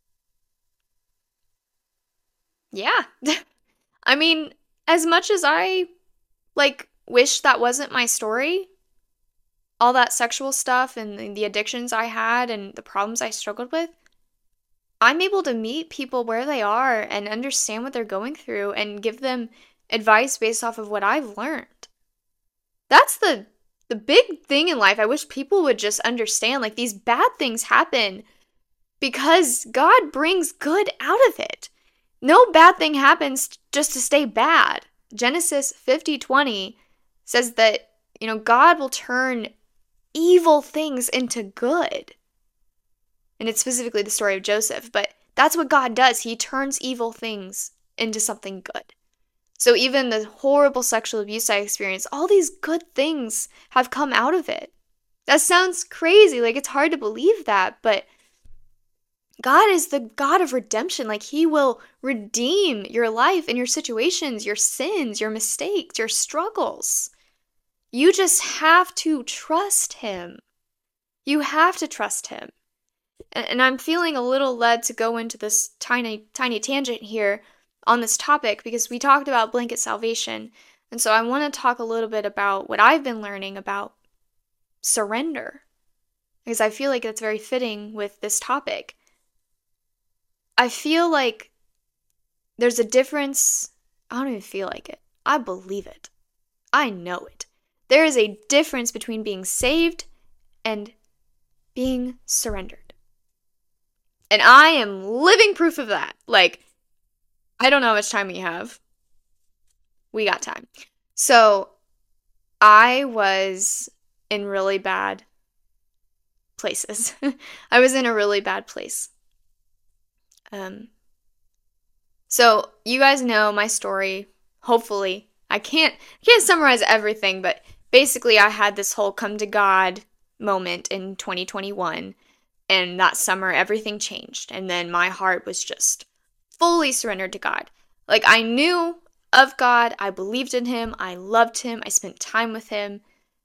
Yeah. I mean, as much as I wish that wasn't my story, all that sexual stuff and the addictions I had and the problems I struggled with, I'm able to meet people where they are and understand what they're going through and give them advice based off of what I've learned. That's the big thing in life. I wish people would just understand, like, these bad things happen because God brings good out of it. No bad thing happens just to stay bad. Genesis 50:20 says that, God will turn evil things into good. And it's specifically the story of Joseph, but that's what God does. He turns evil things into something good. So even the horrible sexual abuse I experienced, all these good things have come out of it. That sounds crazy, like it's hard to believe that, but God is the God of redemption. Like, he will redeem your life and your situations, your sins, your mistakes, your struggles. You just have to trust him. You have to trust him. And I'm feeling a little led to go into this tiny tangent here on this topic because we talked about blanket salvation. And so I want to talk a little bit about what I've been learning about surrender, because I feel like it's very fitting with this topic. I feel like there's a difference. I don't even feel like it. I believe it. I know it. There is a difference between being saved and being surrendered. And I am living proof of that. Like, I don't know how much time we have. We got time. So, I was in really bad places. I was in a really bad place. So you guys know my story, hopefully. I can't summarize everything, but basically I had this whole come to God moment in 2021, and that summer everything changed, and then my heart was just fully surrendered to God. Like, I knew of God, I believed in him, I loved him, I spent time with him,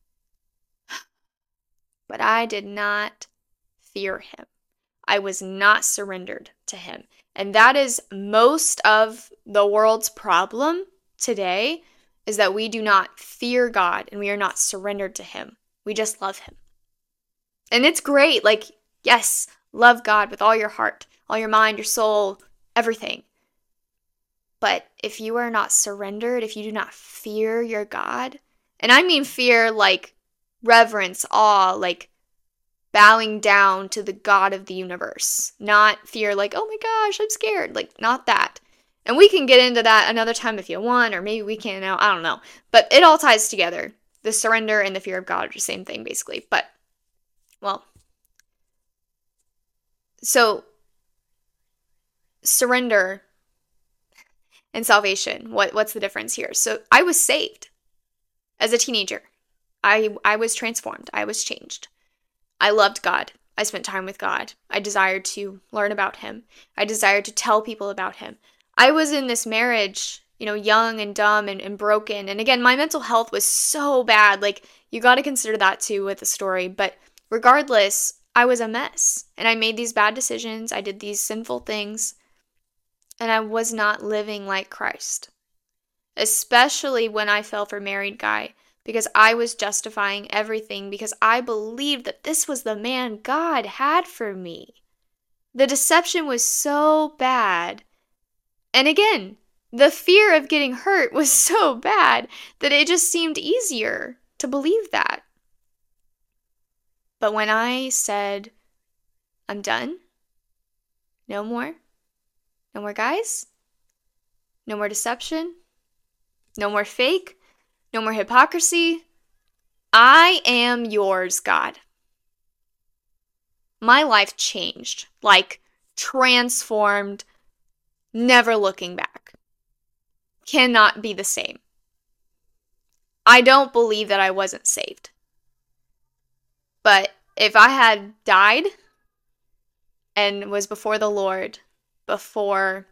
but I did not fear him. I was not surrendered to him. And that is most of the world's problem today, is that we do not fear God and we are not surrendered to him. We just love him. And it's great. Like, yes, love God with all your heart, all your mind, your soul, everything. But if you are not surrendered, if you do not fear your God, and I mean fear like reverence, awe, like bowing down to the God of the universe, not fear like, oh my gosh, I'm scared, like not that. And we can get into that another time if you want, or maybe we can now, I don't know. But it all ties together. The surrender and the fear of God are the same thing, basically. But, well, so surrender and salvation, what's the difference here? So I was saved as a teenager. I was transformed. I was changed. I loved God. I spent time with God. I desired to learn about him. I desired to tell people about him. I was in this marriage, young and dumb and broken. And again, my mental health was so bad. Like, you got to consider that too with the story. But regardless, I was a mess. And I made these bad decisions. I did these sinful things. And I was not living like Christ. Especially when I fell for married guy. Because I was justifying everything because I believed that this was the man God had for me. The deception was so bad. And again, the fear of getting hurt was so bad that it just seemed easier to believe that. But when I said, I'm done, no more guys, no more deception, no more fake, no more hypocrisy. I am yours, God. My life changed, like transformed, never looking back. Cannot be the same. I don't believe that I wasn't saved. But if I had died and was before the Lord, before,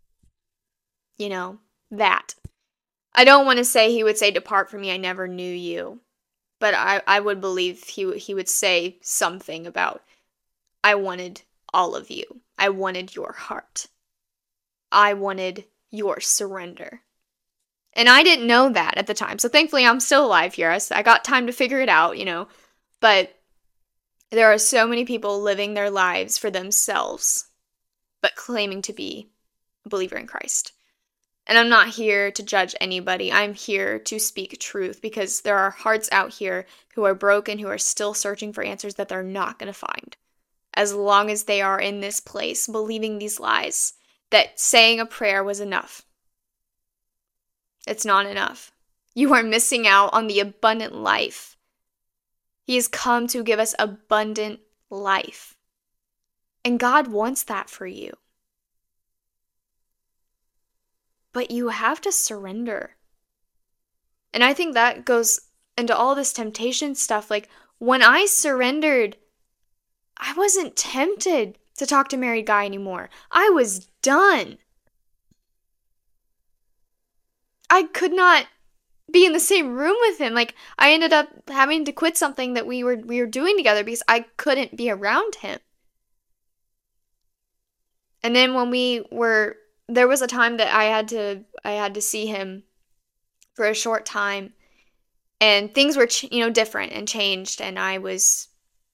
that, I don't want to say he would say, depart from me, I never knew you. But I would believe he would say something about, I wanted all of you. I wanted your heart. I wanted your surrender. And I didn't know that at the time. So thankfully I'm still alive here. I got time to figure it out, But there are so many people living their lives for themselves, but claiming to be a believer in Christ. And I'm not here to judge anybody. I'm here to speak truth because there are hearts out here who are broken, who are still searching for answers that they're not going to find. As long as they are in this place, believing these lies, that saying a prayer was enough. It's not enough. You are missing out on the abundant life. He has come to give us abundant life. And God wants that for you. But you have to surrender. And I think that goes into all this temptation stuff. Like, when I surrendered, I wasn't tempted to talk to a married guy anymore. I was done. I could not be in the same room with him. Like, I ended up having to quit something that we were doing together because I couldn't be around him. And then there was a time that I had to see him for a short time, and things were different and changed, and I was,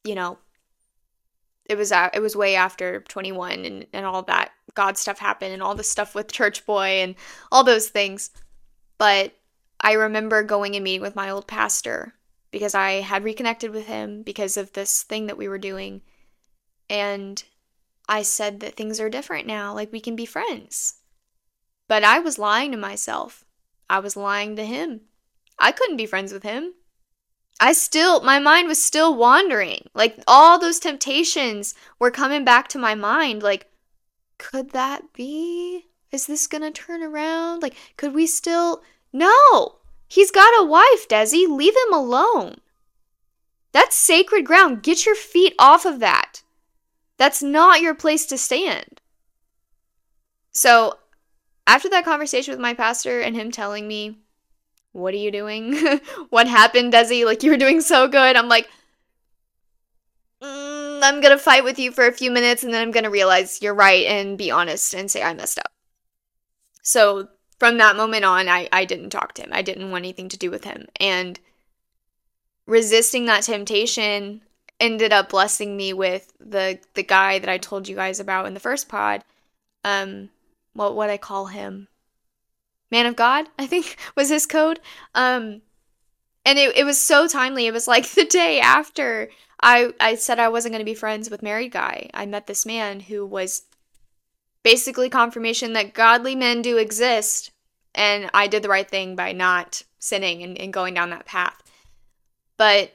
it was way after 21 and all that God stuff happened and all the stuff with Church Boy and all those things. But I remember going and meeting with my old pastor because I had reconnected with him because of this thing that we were doing. And I said that things are different now, like we can be friends. But I was lying to myself. I was lying to him. I couldn't be friends with him. My mind was still wandering. Like, all those temptations were coming back to my mind. Like, could that be? Is this gonna turn around? Like, could we still? No! He's got a wife, Desi. Leave him alone. That's sacred ground. Get your feet off of that. That's not your place to stand. So, after that conversation with my pastor and him telling me, what are you doing? What happened, Desi? Like, you were doing so good. I'm like, I'm going to fight with you for a few minutes and then I'm going to realize you're right and be honest and say I messed up. So, from that moment on, I didn't talk to him. I didn't want anything to do with him. And resisting that temptation ended up blessing me with the guy that I told you guys about in the first pod. What would I call him? man of God, I think was his code. And it was so timely. It was like the day after I said I wasn't going to be friends with married guy. I met this man who was basically confirmation that godly men do exist. And I did the right thing by not sinning and going down that path. But,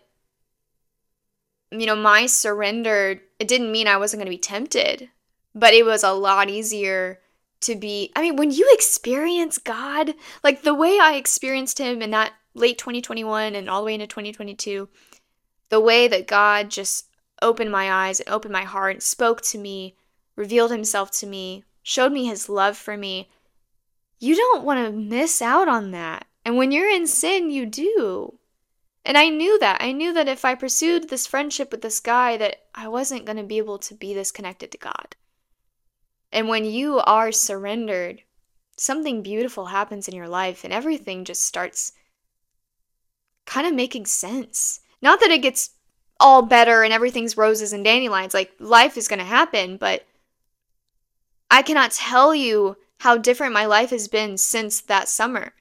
my surrender, it didn't mean I wasn't going to be tempted. But it was a lot easier to be, when you experience God, like the way I experienced him in that late 2021 and all the way into 2022, the way that God just opened my eyes and opened my heart, spoke to me, revealed himself to me, showed me his love for me. You don't want to miss out on that. And when you're in sin, you do. And I knew that. I knew that if I pursued this friendship with this guy, that I wasn't going to be able to be this connected to God. And when you are surrendered, something beautiful happens in your life and everything just starts kind of making sense. Not that it gets all better and everything's roses and dandelions, like life is going to happen, but I cannot tell you how different my life has been since that summer.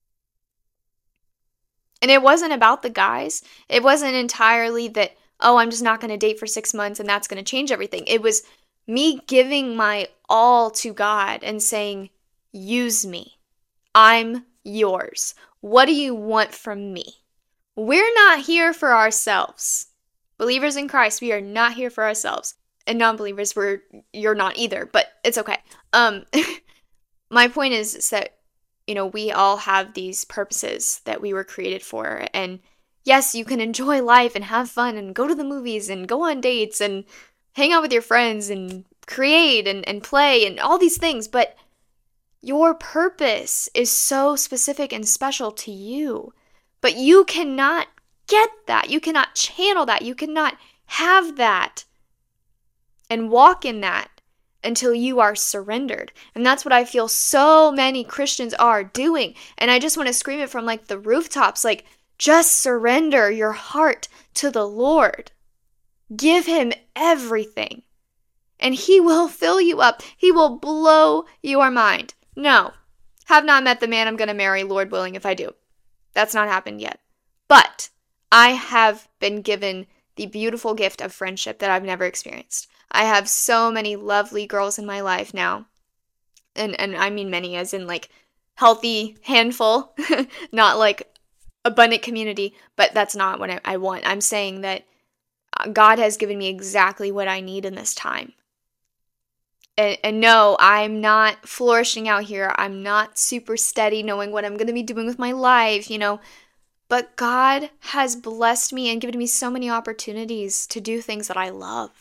And it wasn't about the guys. It wasn't entirely that, I'm just not going to date for 6 months and that's going to change everything. It was me giving my all to God and saying, use me. I'm yours. What do you want from me? We're not here for ourselves. Believers in Christ, we are not here for ourselves. And non-believers, you're not either, but it's okay. My point is that, we all have these purposes that we were created for. And yes, you can enjoy life and have fun and go to the movies and go on dates and hang out with your friends and create and play and all these things. But your purpose is so specific and special to you. But you cannot get that. You cannot channel that. You cannot have that and walk in that until you are surrendered. And that's what I feel so many Christians are doing. And I just want to scream it from like the rooftops, like, just surrender your heart to the Lord. Give him everything. And he will fill you up. He will blow your mind. No, have not met the man I'm going to marry, Lord willing, if I do. That's not happened yet. But I have been given the beautiful gift of friendship that I've never experienced. I have so many lovely girls in my life now. And I mean many as in like healthy handful, not like abundant community, but that's not what I want. I'm saying that God has given me exactly what I need in this time. And no, I'm not flourishing out here. I'm not super steady knowing what I'm going to be doing with my life, But God has blessed me and given me so many opportunities to do things that I love.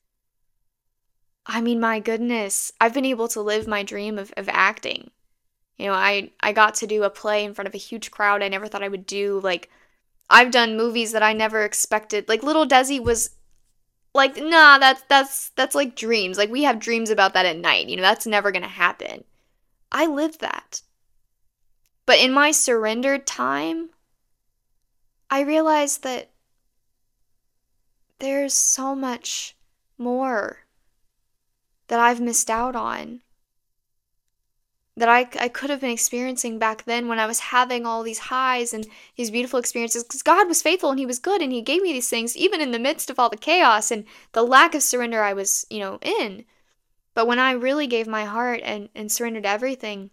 My goodness, I've been able to live my dream of acting. I got to do a play in front of a huge crowd I never thought I would do. Like, I've done movies that I never expected. Like, Little Desi was like, nah, that's like dreams. Like, we have dreams about that at night. That's never going to happen. I lived that. But in my surrendered time, I realized that there's so much more that I've missed out on, that I could have been experiencing back then when I was having all these highs and these beautiful experiences, because God was faithful and he was good and he gave me these things even in the midst of all the chaos and the lack of surrender I was, in. But when I really gave my heart and surrendered everything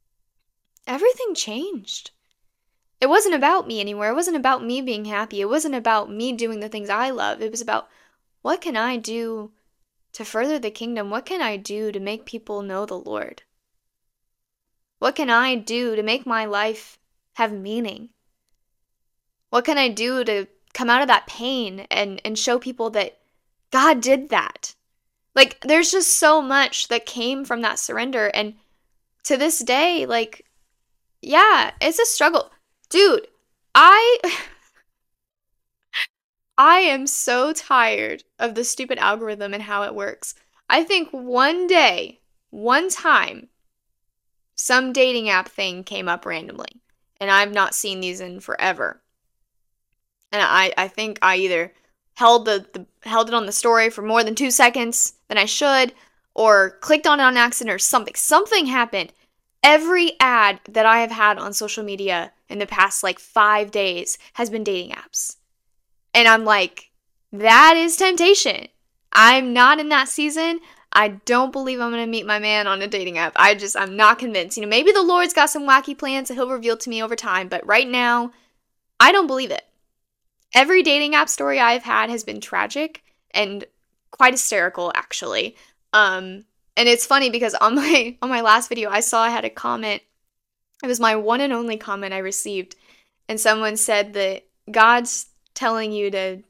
changed. It wasn't about me anymore. It wasn't about me being happy. It wasn't about me doing the things I love. It was about, what can I do to further the kingdom? What can I do to make people know the Lord? What can I do to make my life have meaning? What can I do to come out of that pain and show people that God did that? Like, there's just so much that came from that surrender. And to this day, like, yeah, it's a struggle. Dude, I am so tired of the stupid algorithm and how it works. I think one day, one time, some dating app thing came up randomly. And I've not seen these in forever. And I think I either held it on the story for more than 2 seconds than I should, or clicked on it on accident or something. Something happened. Every ad that I have had on social media in the past like 5 days has been dating apps. And I'm like, that is temptation. I'm not in that season. I don't believe I'm going to meet my man on a dating app. I'm not convinced. Maybe the Lord's got some wacky plans that he'll reveal to me over time, but right now, I don't believe it. Every dating app story I've had has been tragic and quite hysterical, actually. And it's funny because on my last video, I saw I had a comment. It was my one and only comment I received, and someone said that God's telling you to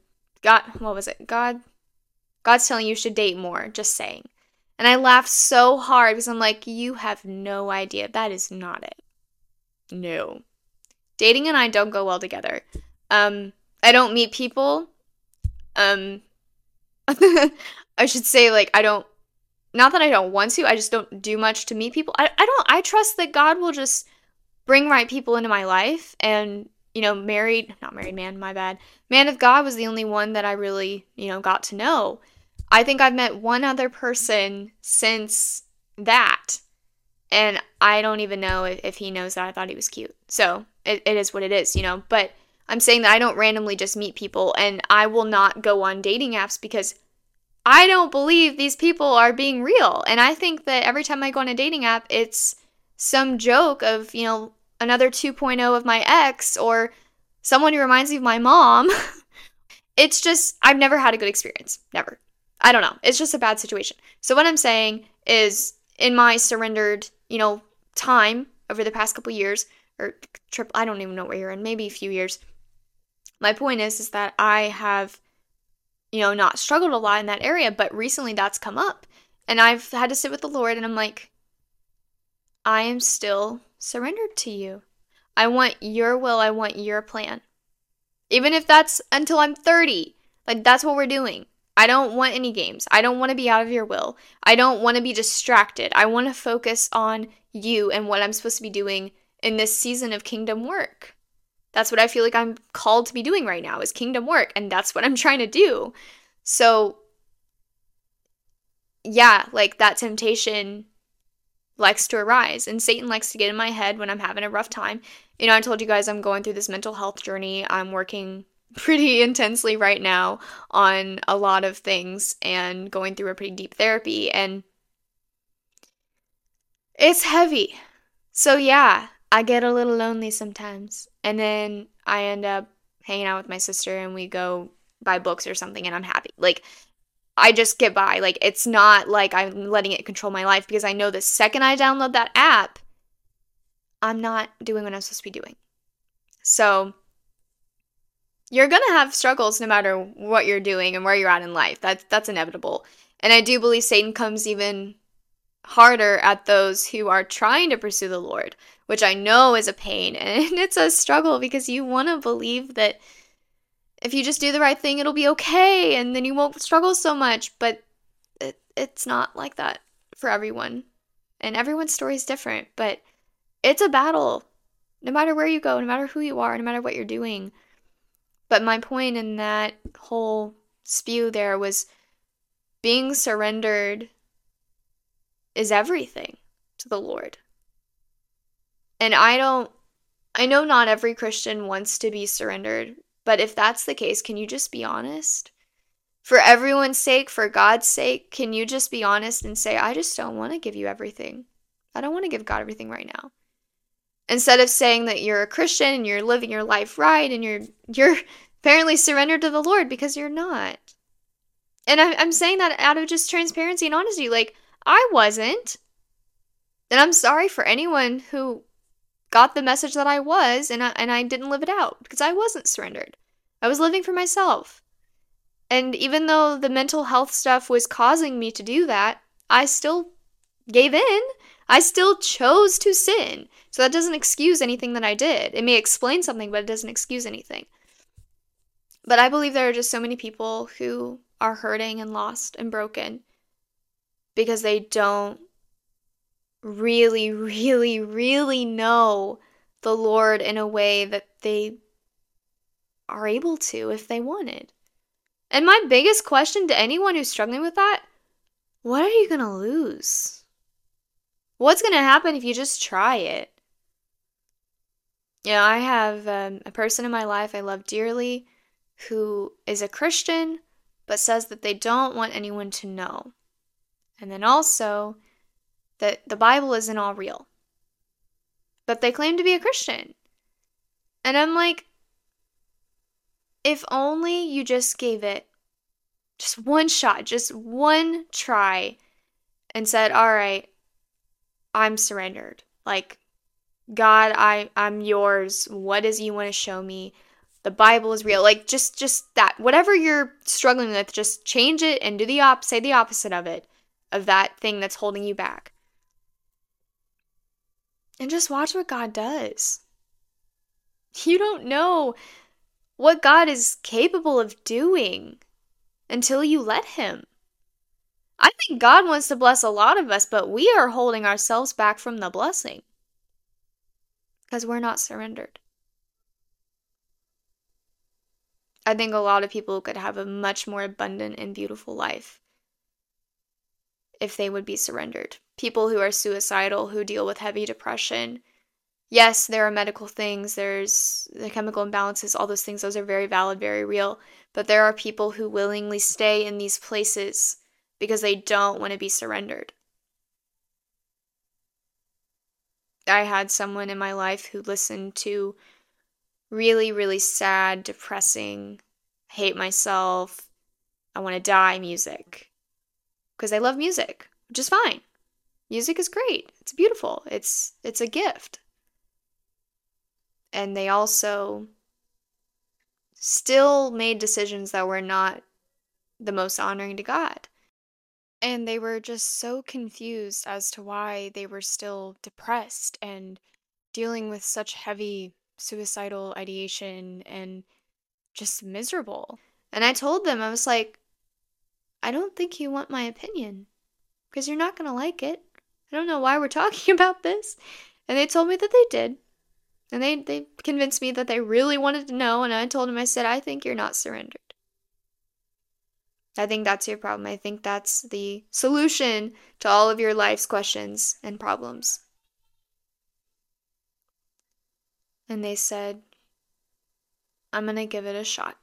God's telling you should date more, just saying. And I laughed so hard because I'm like, you have no idea. That is not it. No. Dating and I don't go well together. I don't meet people. I should say, like, not that I don't want to, I just don't do much to meet people. I trust that God will just bring right people into my life. And, not married man, my bad. Man of God was the only one that I really, got to know. I think I've met one other person since that. And I don't even know if he knows that I thought he was cute. So it is what it is, But I'm saying that I don't randomly just meet people, and I will not go on dating apps because I don't believe these people are being real. And I think that every time I go on a dating app, it's some joke of, another 2.0 of my ex or someone who reminds me of my mom. It's just, I've never had a good experience. Never. I don't know. It's just a bad situation. So what I'm saying is, in my surrendered, time over the past couple years, or I don't even know where you're in, maybe a few years. My point is that I have, not struggled a lot in that area, but recently that's come up. And I've had to sit with the Lord, and I'm like, I am still surrendered to you. I want your will. I want your plan. Even if that's until I'm 30, like that's what we're doing. I don't want any games. I don't want to be out of your will. I don't want to be distracted. I want to focus on you and what I'm supposed to be doing in this season of kingdom work. That's what I feel like I'm called to be doing right now, is kingdom work. And that's what I'm trying to do. So, yeah, like that temptation likes to arise. And Satan likes to get in my head when I'm having a rough time. I told you guys I'm going through this mental health journey. I'm working pretty intensely right now on a lot of things and going through a pretty deep therapy. And it's heavy. So, yeah, I get a little lonely sometimes. And then I end up hanging out with my sister and we go buy books or something and I'm happy. Like, I just get by. Like, it's not like I'm letting it control my life, because I know the second I download that app, I'm not doing what I'm supposed to be doing. So, you're going to have struggles no matter what you're doing and where you're at in life. That's inevitable. And I do believe Satan comes even harder at those who are trying to pursue the Lord, which I know is a pain. And it's a struggle because you want to believe that if you just do the right thing, it'll be okay and then you won't struggle so much. But it's not like that for everyone. And everyone's story is different. But it's a battle no matter where you go, no matter who you are, no matter what you're doing. But my point in that whole spew there was being surrendered is everything to the Lord. And I know not every Christian wants to be surrendered, but if that's the case, can you just be honest? For everyone's sake, for God's sake, can you just be honest and say, I just don't want to give you everything. I don't want to give God everything right now. Instead of saying that you're a Christian and you're living your life right and you're apparently surrendered to the Lord, because you're not. And I'm saying that out of just transparency and honesty. Like, I wasn't. And I'm sorry for anyone who got the message that I was and I didn't live it out, because I wasn't surrendered. I was living for myself. And even though the mental health stuff was causing me to do that, I still gave in. I still chose to sin. So that doesn't excuse anything that I did. It may explain something, but it doesn't excuse anything. But I believe there are just so many people who are hurting and lost and broken because they don't really, really, really know the Lord in a way that they are able to if they wanted. And my biggest question to anyone who's struggling with that, what are you going to lose? What's going to happen if you just try it? I have a person in my life I love dearly who is a Christian but says that they don't want anyone to know. And then also that the Bible isn't all real. But they claim to be a Christian. And I'm like, if only you just gave it just one shot, just one try, and said, all right, I'm surrendered. Like, God, I'm yours. What is it you want to show me? The Bible is real. Like, just that. Whatever you're struggling with, just change it and say the opposite of that thing that's holding you back. And just watch what God does. You don't know what God is capable of doing until you let Him. I think God wants to bless a lot of us, but we are holding ourselves back from the blessing because we're not surrendered. I think a lot of people could have a much more abundant and beautiful life if they would be surrendered. People who are suicidal, who deal with heavy depression. Yes, there are medical things, there's the chemical imbalances, all those things, those are very valid, very real. But there are people who willingly stay in these places because they don't want to be surrendered. I had someone in my life who listened to really, really sad, depressing, hate myself, I want to die music. Because I love music, which is fine. Music is great. It's beautiful. It's a gift. And they also still made decisions that were not the most honoring to God. And they were just so confused as to why they were still depressed and dealing with such heavy suicidal ideation and just miserable. And I told them, I was like, I don't think you want my opinion because you're not going to like it. I don't know why we're talking about this. And they told me that they did. And they convinced me that they really wanted to know. And I told them, I said, I think you're not surrendered. I think that's your problem. I think that's the solution to all of your life's questions and problems. And they said, I'm going to give it a shot.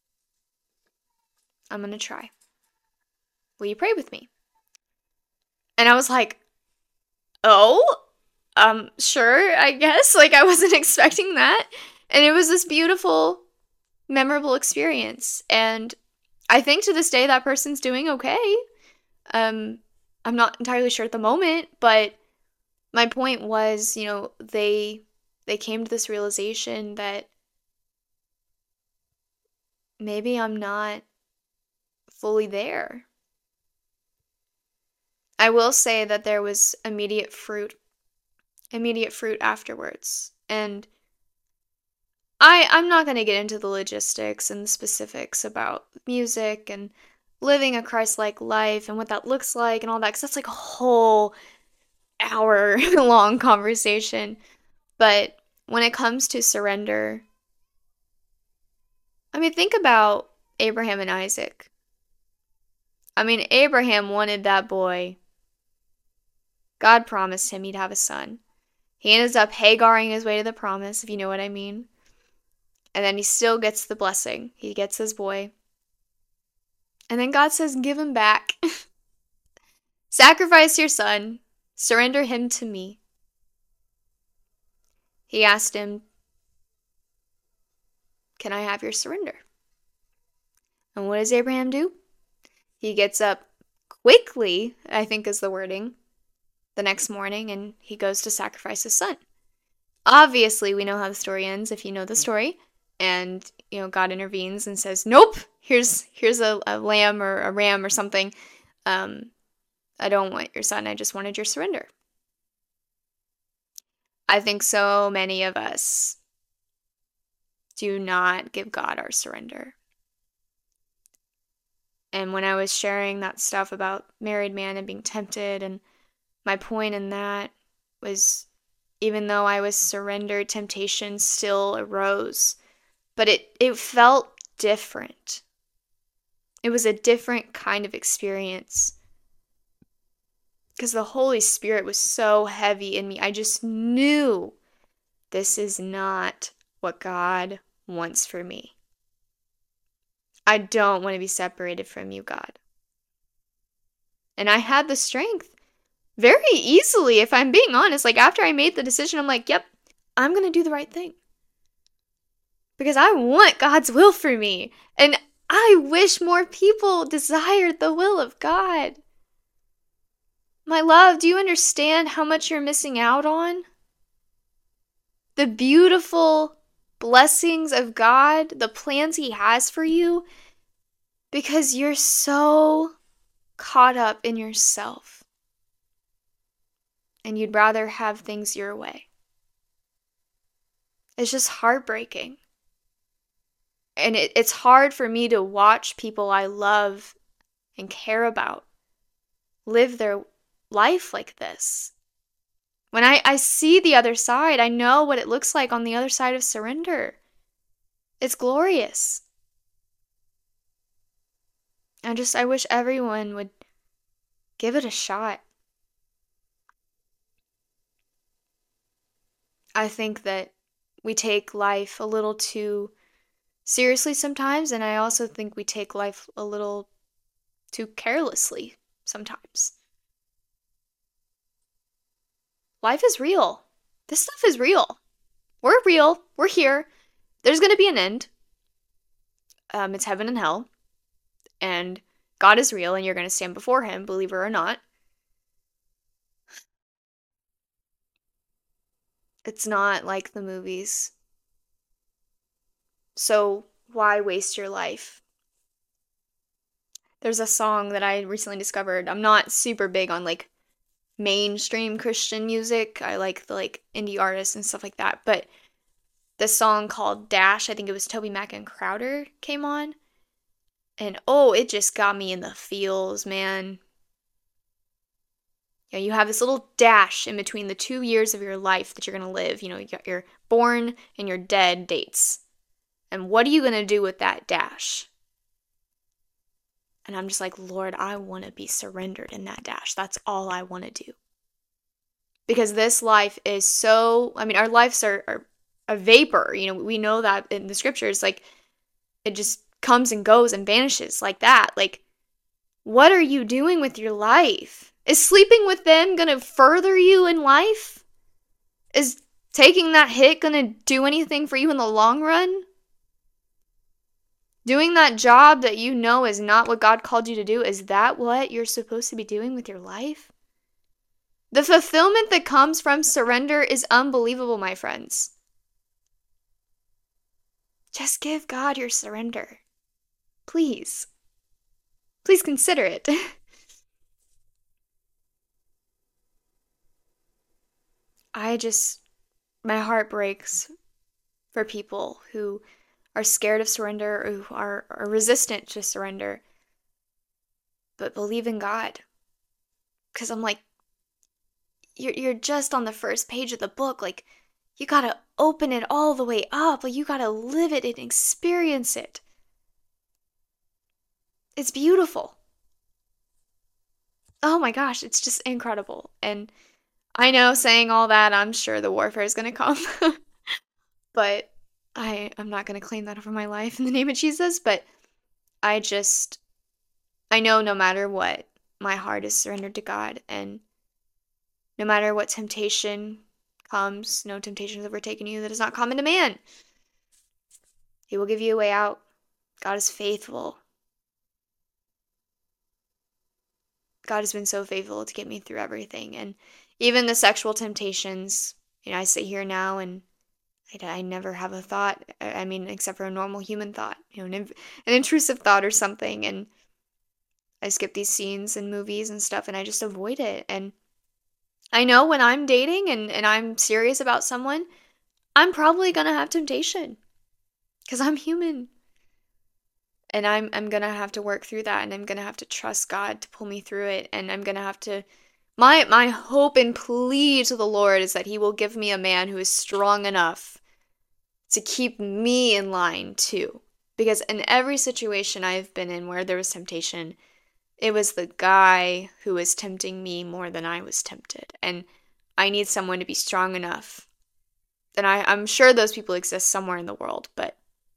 I'm going to try. Will you pray with me? And I was like, oh, sure, I guess. Like, I wasn't expecting that. And it was this beautiful, memorable experience. And I think to this day that person's doing okay. I'm not entirely sure at the moment, but my point was, they came to this realization that maybe I'm not fully there. I will say that there was immediate fruit afterwards. And I'm not going to get into the logistics and the specifics about music and living a Christ-like life and what that looks like and all that, because that's like a whole hour-long conversation. But when it comes to surrender, I mean, think about Abraham and Isaac. I mean, Abraham wanted that boy. God promised him he'd have a son. He ends up Hagaring his way to the promise, if you know what I mean. And then he still gets the blessing. He gets his boy. And then God says, give him back. Sacrifice your son. Surrender him to me. He asked him, can I have your surrender? And what does Abraham do? He gets up quickly, I think is the wording, the next morning, and he goes to sacrifice his son. Obviously, we know how the story ends if you know the story. And, God intervenes and says, nope, here's a lamb or a ram or something. I don't want your son. I just wanted your surrender. I think so many of us do not give God our surrender. And when I was sharing that stuff about married man and being tempted, and my point in that was, even though I was surrendered, temptation still arose. But it felt different. It was a different kind of experience. because the Holy Spirit was so heavy in me. I just knew this is not what God wants for me. I don't want to be separated from you, God. And I had the strength very easily, if I'm being honest. Like, after I made the decision, I'm like, yep, I'm going to do the right thing. Because I want God's will for me. And I wish more people desired the will of God. My love, do you understand how much you're missing out on? The beautiful blessings of God, the plans He has for you, because you're so caught up in yourself. And you'd rather have things your way. It's just heartbreaking. And it's hard for me to watch people I love and care about live their life like this. When I see the other side, I know what it looks like on the other side of surrender. It's glorious. I wish everyone would give it a shot. I think that we take life a little too seriously sometimes, and I also think we take life a little too carelessly sometimes. Life is real. This stuff is real. We're real. We're here. There's going to be an end. It's heaven and hell. And God is real, and you're going to stand before Him, believer or not. It's not like the movies. So why waste your life? There's a song that I recently discovered. I'm not super big on like mainstream Christian music. I like the indie artists and stuff like that. But this song called Dash, I think it was TobyMac and Crowder, came on. And oh, it just got me in the feels, man. Yeah, you have this little dash in between the 2 years of your life that you're going to live. You got your born and your dead dates. And what are you going to do with that dash? And I'm just like, Lord, I want to be surrendered in that dash. That's all I want to do. Because this life is so, our lives are a vapor. We know that in the scriptures, like, it just comes and goes and vanishes like that. Like, what are you doing with your life? Is sleeping with them going to further you in life? Is taking that hit going to do anything for you in the long run? Doing that job that you know is not what God called you to do, is that what you're supposed to be doing with your life? The fulfillment that comes from surrender is unbelievable, my friends. Just give God your surrender. Please. Please consider it. My heart breaks for people who are scared of surrender or who are resistant to surrender, but believe in God. Because I'm like, you're just on the first page of the book. Like, you gotta open it all the way up. Like, you gotta live it and experience it. It's beautiful. Oh my gosh, it's just incredible. And I know, saying all that, I'm sure the warfare is gonna come. But I'm not gonna claim that over my life in the name of Jesus. But I know no matter what, my heart is surrendered to God. And no matter what temptation comes, no temptation has overtaken you that is not common to man. He will give you a way out. God is faithful. God has been so faithful to get me through everything. And even the sexual temptations, I sit here now and I never have a thought, except for a normal human thought, an intrusive thought or something. And I skip these scenes and movies and stuff, and I just avoid it. And I know when I'm dating and I'm serious about someone, I'm probably going to have temptation because I'm human. And I'm going to have to work through that, and I'm going to have to trust God to pull me through it. And I'm going to have to, my hope and plea to the Lord is that He will give me a man who is strong enough to keep me in line too. Because in every situation I've been in where there was temptation, It was the guy who was tempting me more than I was tempted. And I need someone to be strong enough. And I'm sure those people exist somewhere in the world, but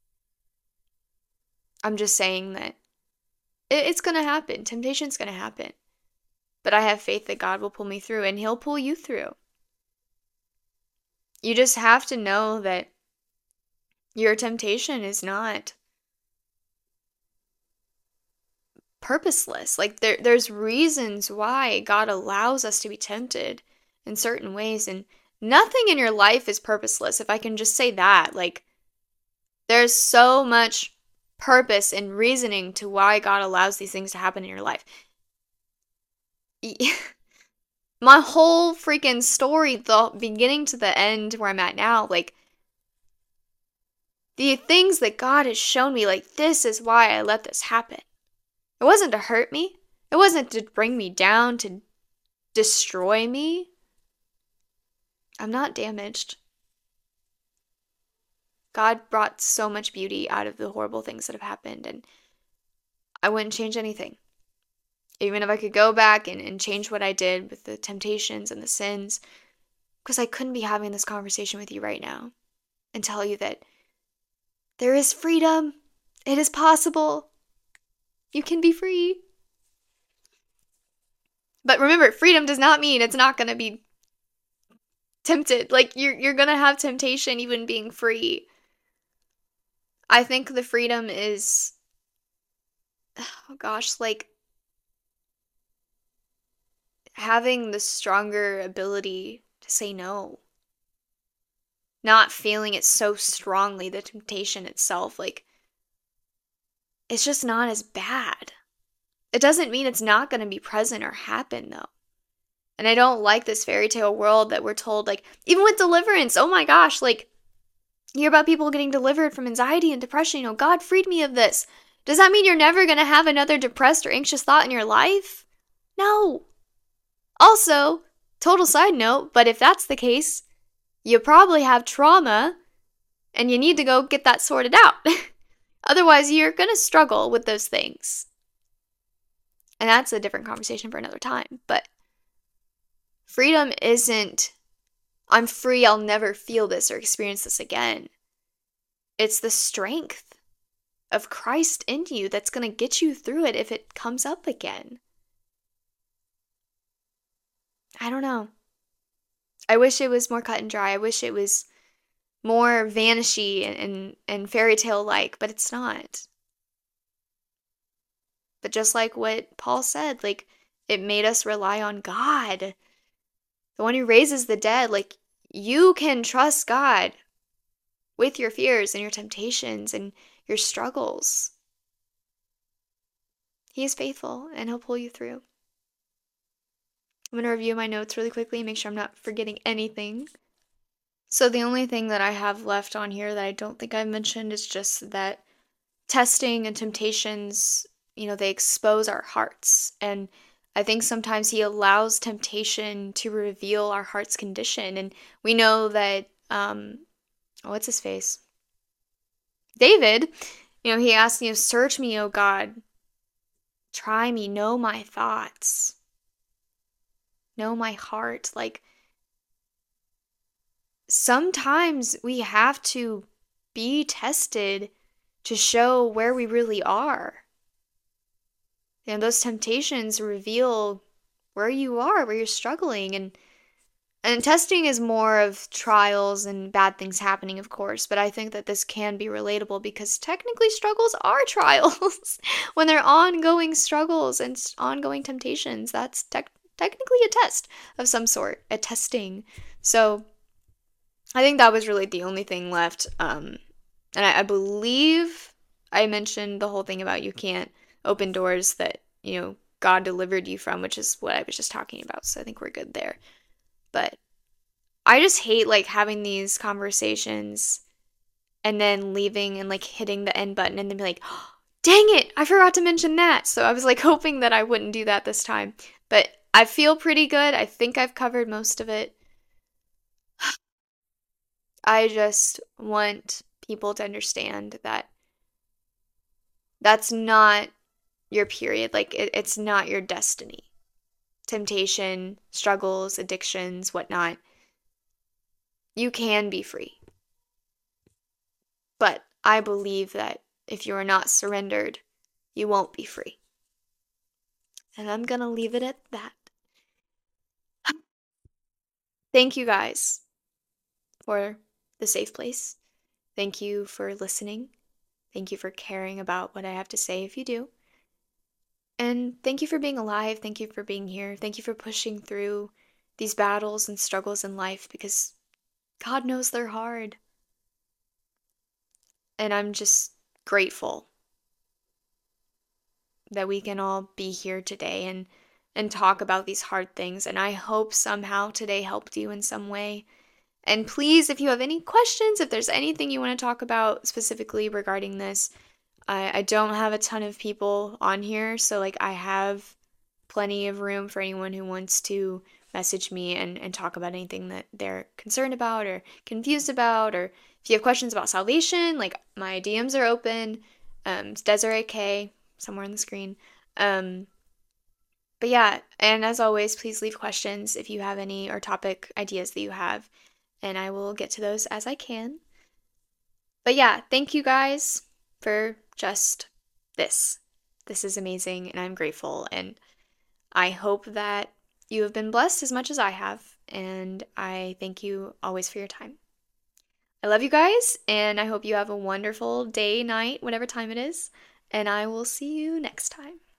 I'm just saying that it's going to happen. Temptation's going to happen. But I have faith that God will pull me through, and He'll pull you through. You just have to know that your temptation is not purposeless. Like there's reasons why God allows us to be tempted in certain ways, and nothing in your life is purposeless, if I can just say that. Like there's so much purpose and reasoning to why God allows these things to happen in your life. My whole freaking story, the beginning to the end where I'm at now, like the things that God has shown me, like this is why I let this happen. It wasn't to hurt me. It wasn't to bring me down, to destroy me. I'm not damaged. God brought so much beauty out of the horrible things that have happened, and I wouldn't change anything. Even if I could go back and change what I did with the temptations and the sins, because I couldn't be having this conversation with you right now and tell you that there is freedom. It is possible. You can be free. But remember, freedom does not mean it's not going to be tempted. Like you're going to have temptation even being free. I think the freedom is, oh gosh, like having the stronger ability to say no. Not feeling it so strongly, the temptation itself, like it's just not as bad. It doesn't mean it's not going to be present or happen though. And I don't like this fairy tale world that we're told, like, even with deliverance, oh my gosh, like, you hear about people getting delivered from anxiety and depression, you know, God freed me of this. Does that mean you're never going to have another depressed or anxious thought in your life? No. Also, total side note, but if that's the case, you probably have trauma and you need to go get that sorted out. Otherwise, you're going to struggle with those things. And that's a different conversation for another time. But freedom isn't, I'm free, I'll never feel this or experience this again. It's the strength of Christ in you that's going to get you through it if it comes up again. I don't know. I wish it was more cut and dry. I wish it was more vanishy and fairy tale like, but it's not. But just like what Paul said, like, it made us rely on God, the one who raises the dead. Like, you can trust God with your fears and your temptations and your struggles. He is faithful and He'll pull you through. I'm going to review my notes really quickly and make sure I'm not forgetting anything. So the only thing that I have left on here that I don't think I've mentioned is just that testing and temptations, you know, they expose our hearts. And I think sometimes He allows temptation to reveal our heart's condition. And we know that, what's his face? David, you know, he asked, you know, search me, O God. Try me, know my thoughts. Know my heart. Like, sometimes we have to be tested to show where we really are. You know, those temptations reveal where you are, where you're struggling. And testing is more of trials and bad things happening, of course, but I think that this can be relatable because technically struggles are trials. When they're ongoing struggles and ongoing temptations, that's technically a test of some sort, a testing. So I think that was really the only thing left. And I believe I mentioned the whole thing about you can't open doors that, you know, God delivered you from, which is what I was just talking about. So I think we're good there. But I just hate, like, having these conversations and then leaving and, like, hitting the end button and then be like, oh, dang it, I forgot to mention that. So I was, like, hoping that I wouldn't do that this time. But I feel pretty good. I think I've covered most of it. I just want people to understand that that's not your period. Like, it's not your destiny. Temptation, struggles, addictions, whatnot. You can be free. But I believe that if you are not surrendered, you won't be free. And I'm gonna leave it at that. Thank you guys for the safe place. Thank you for listening. Thank you for caring about what I have to say if you do. And thank you for being alive. Thank you for being here. Thank you for pushing through these battles and struggles in life, because God knows they're hard. And I'm just grateful that we can all be here today and talk about these hard things. And I hope somehow today helped you in some way. And please, if you have any questions, if there's anything you want to talk about specifically regarding this, I don't have a ton of people on here, so like I have plenty of room for anyone who wants to message me and talk about anything that they're concerned about or confused about, or if you have questions about salvation, like my DMs are open. It's Desiree K somewhere on the screen. But yeah, and as always, please leave questions if you have any, or topic ideas that you have, and I will get to those as I can. But yeah, thank you guys for just this. This is amazing, and I'm grateful, and I hope that you have been blessed as much as I have, and I thank you always for your time. I love you guys, and I hope you have a wonderful day, night, whatever time it is, and I will see you next time.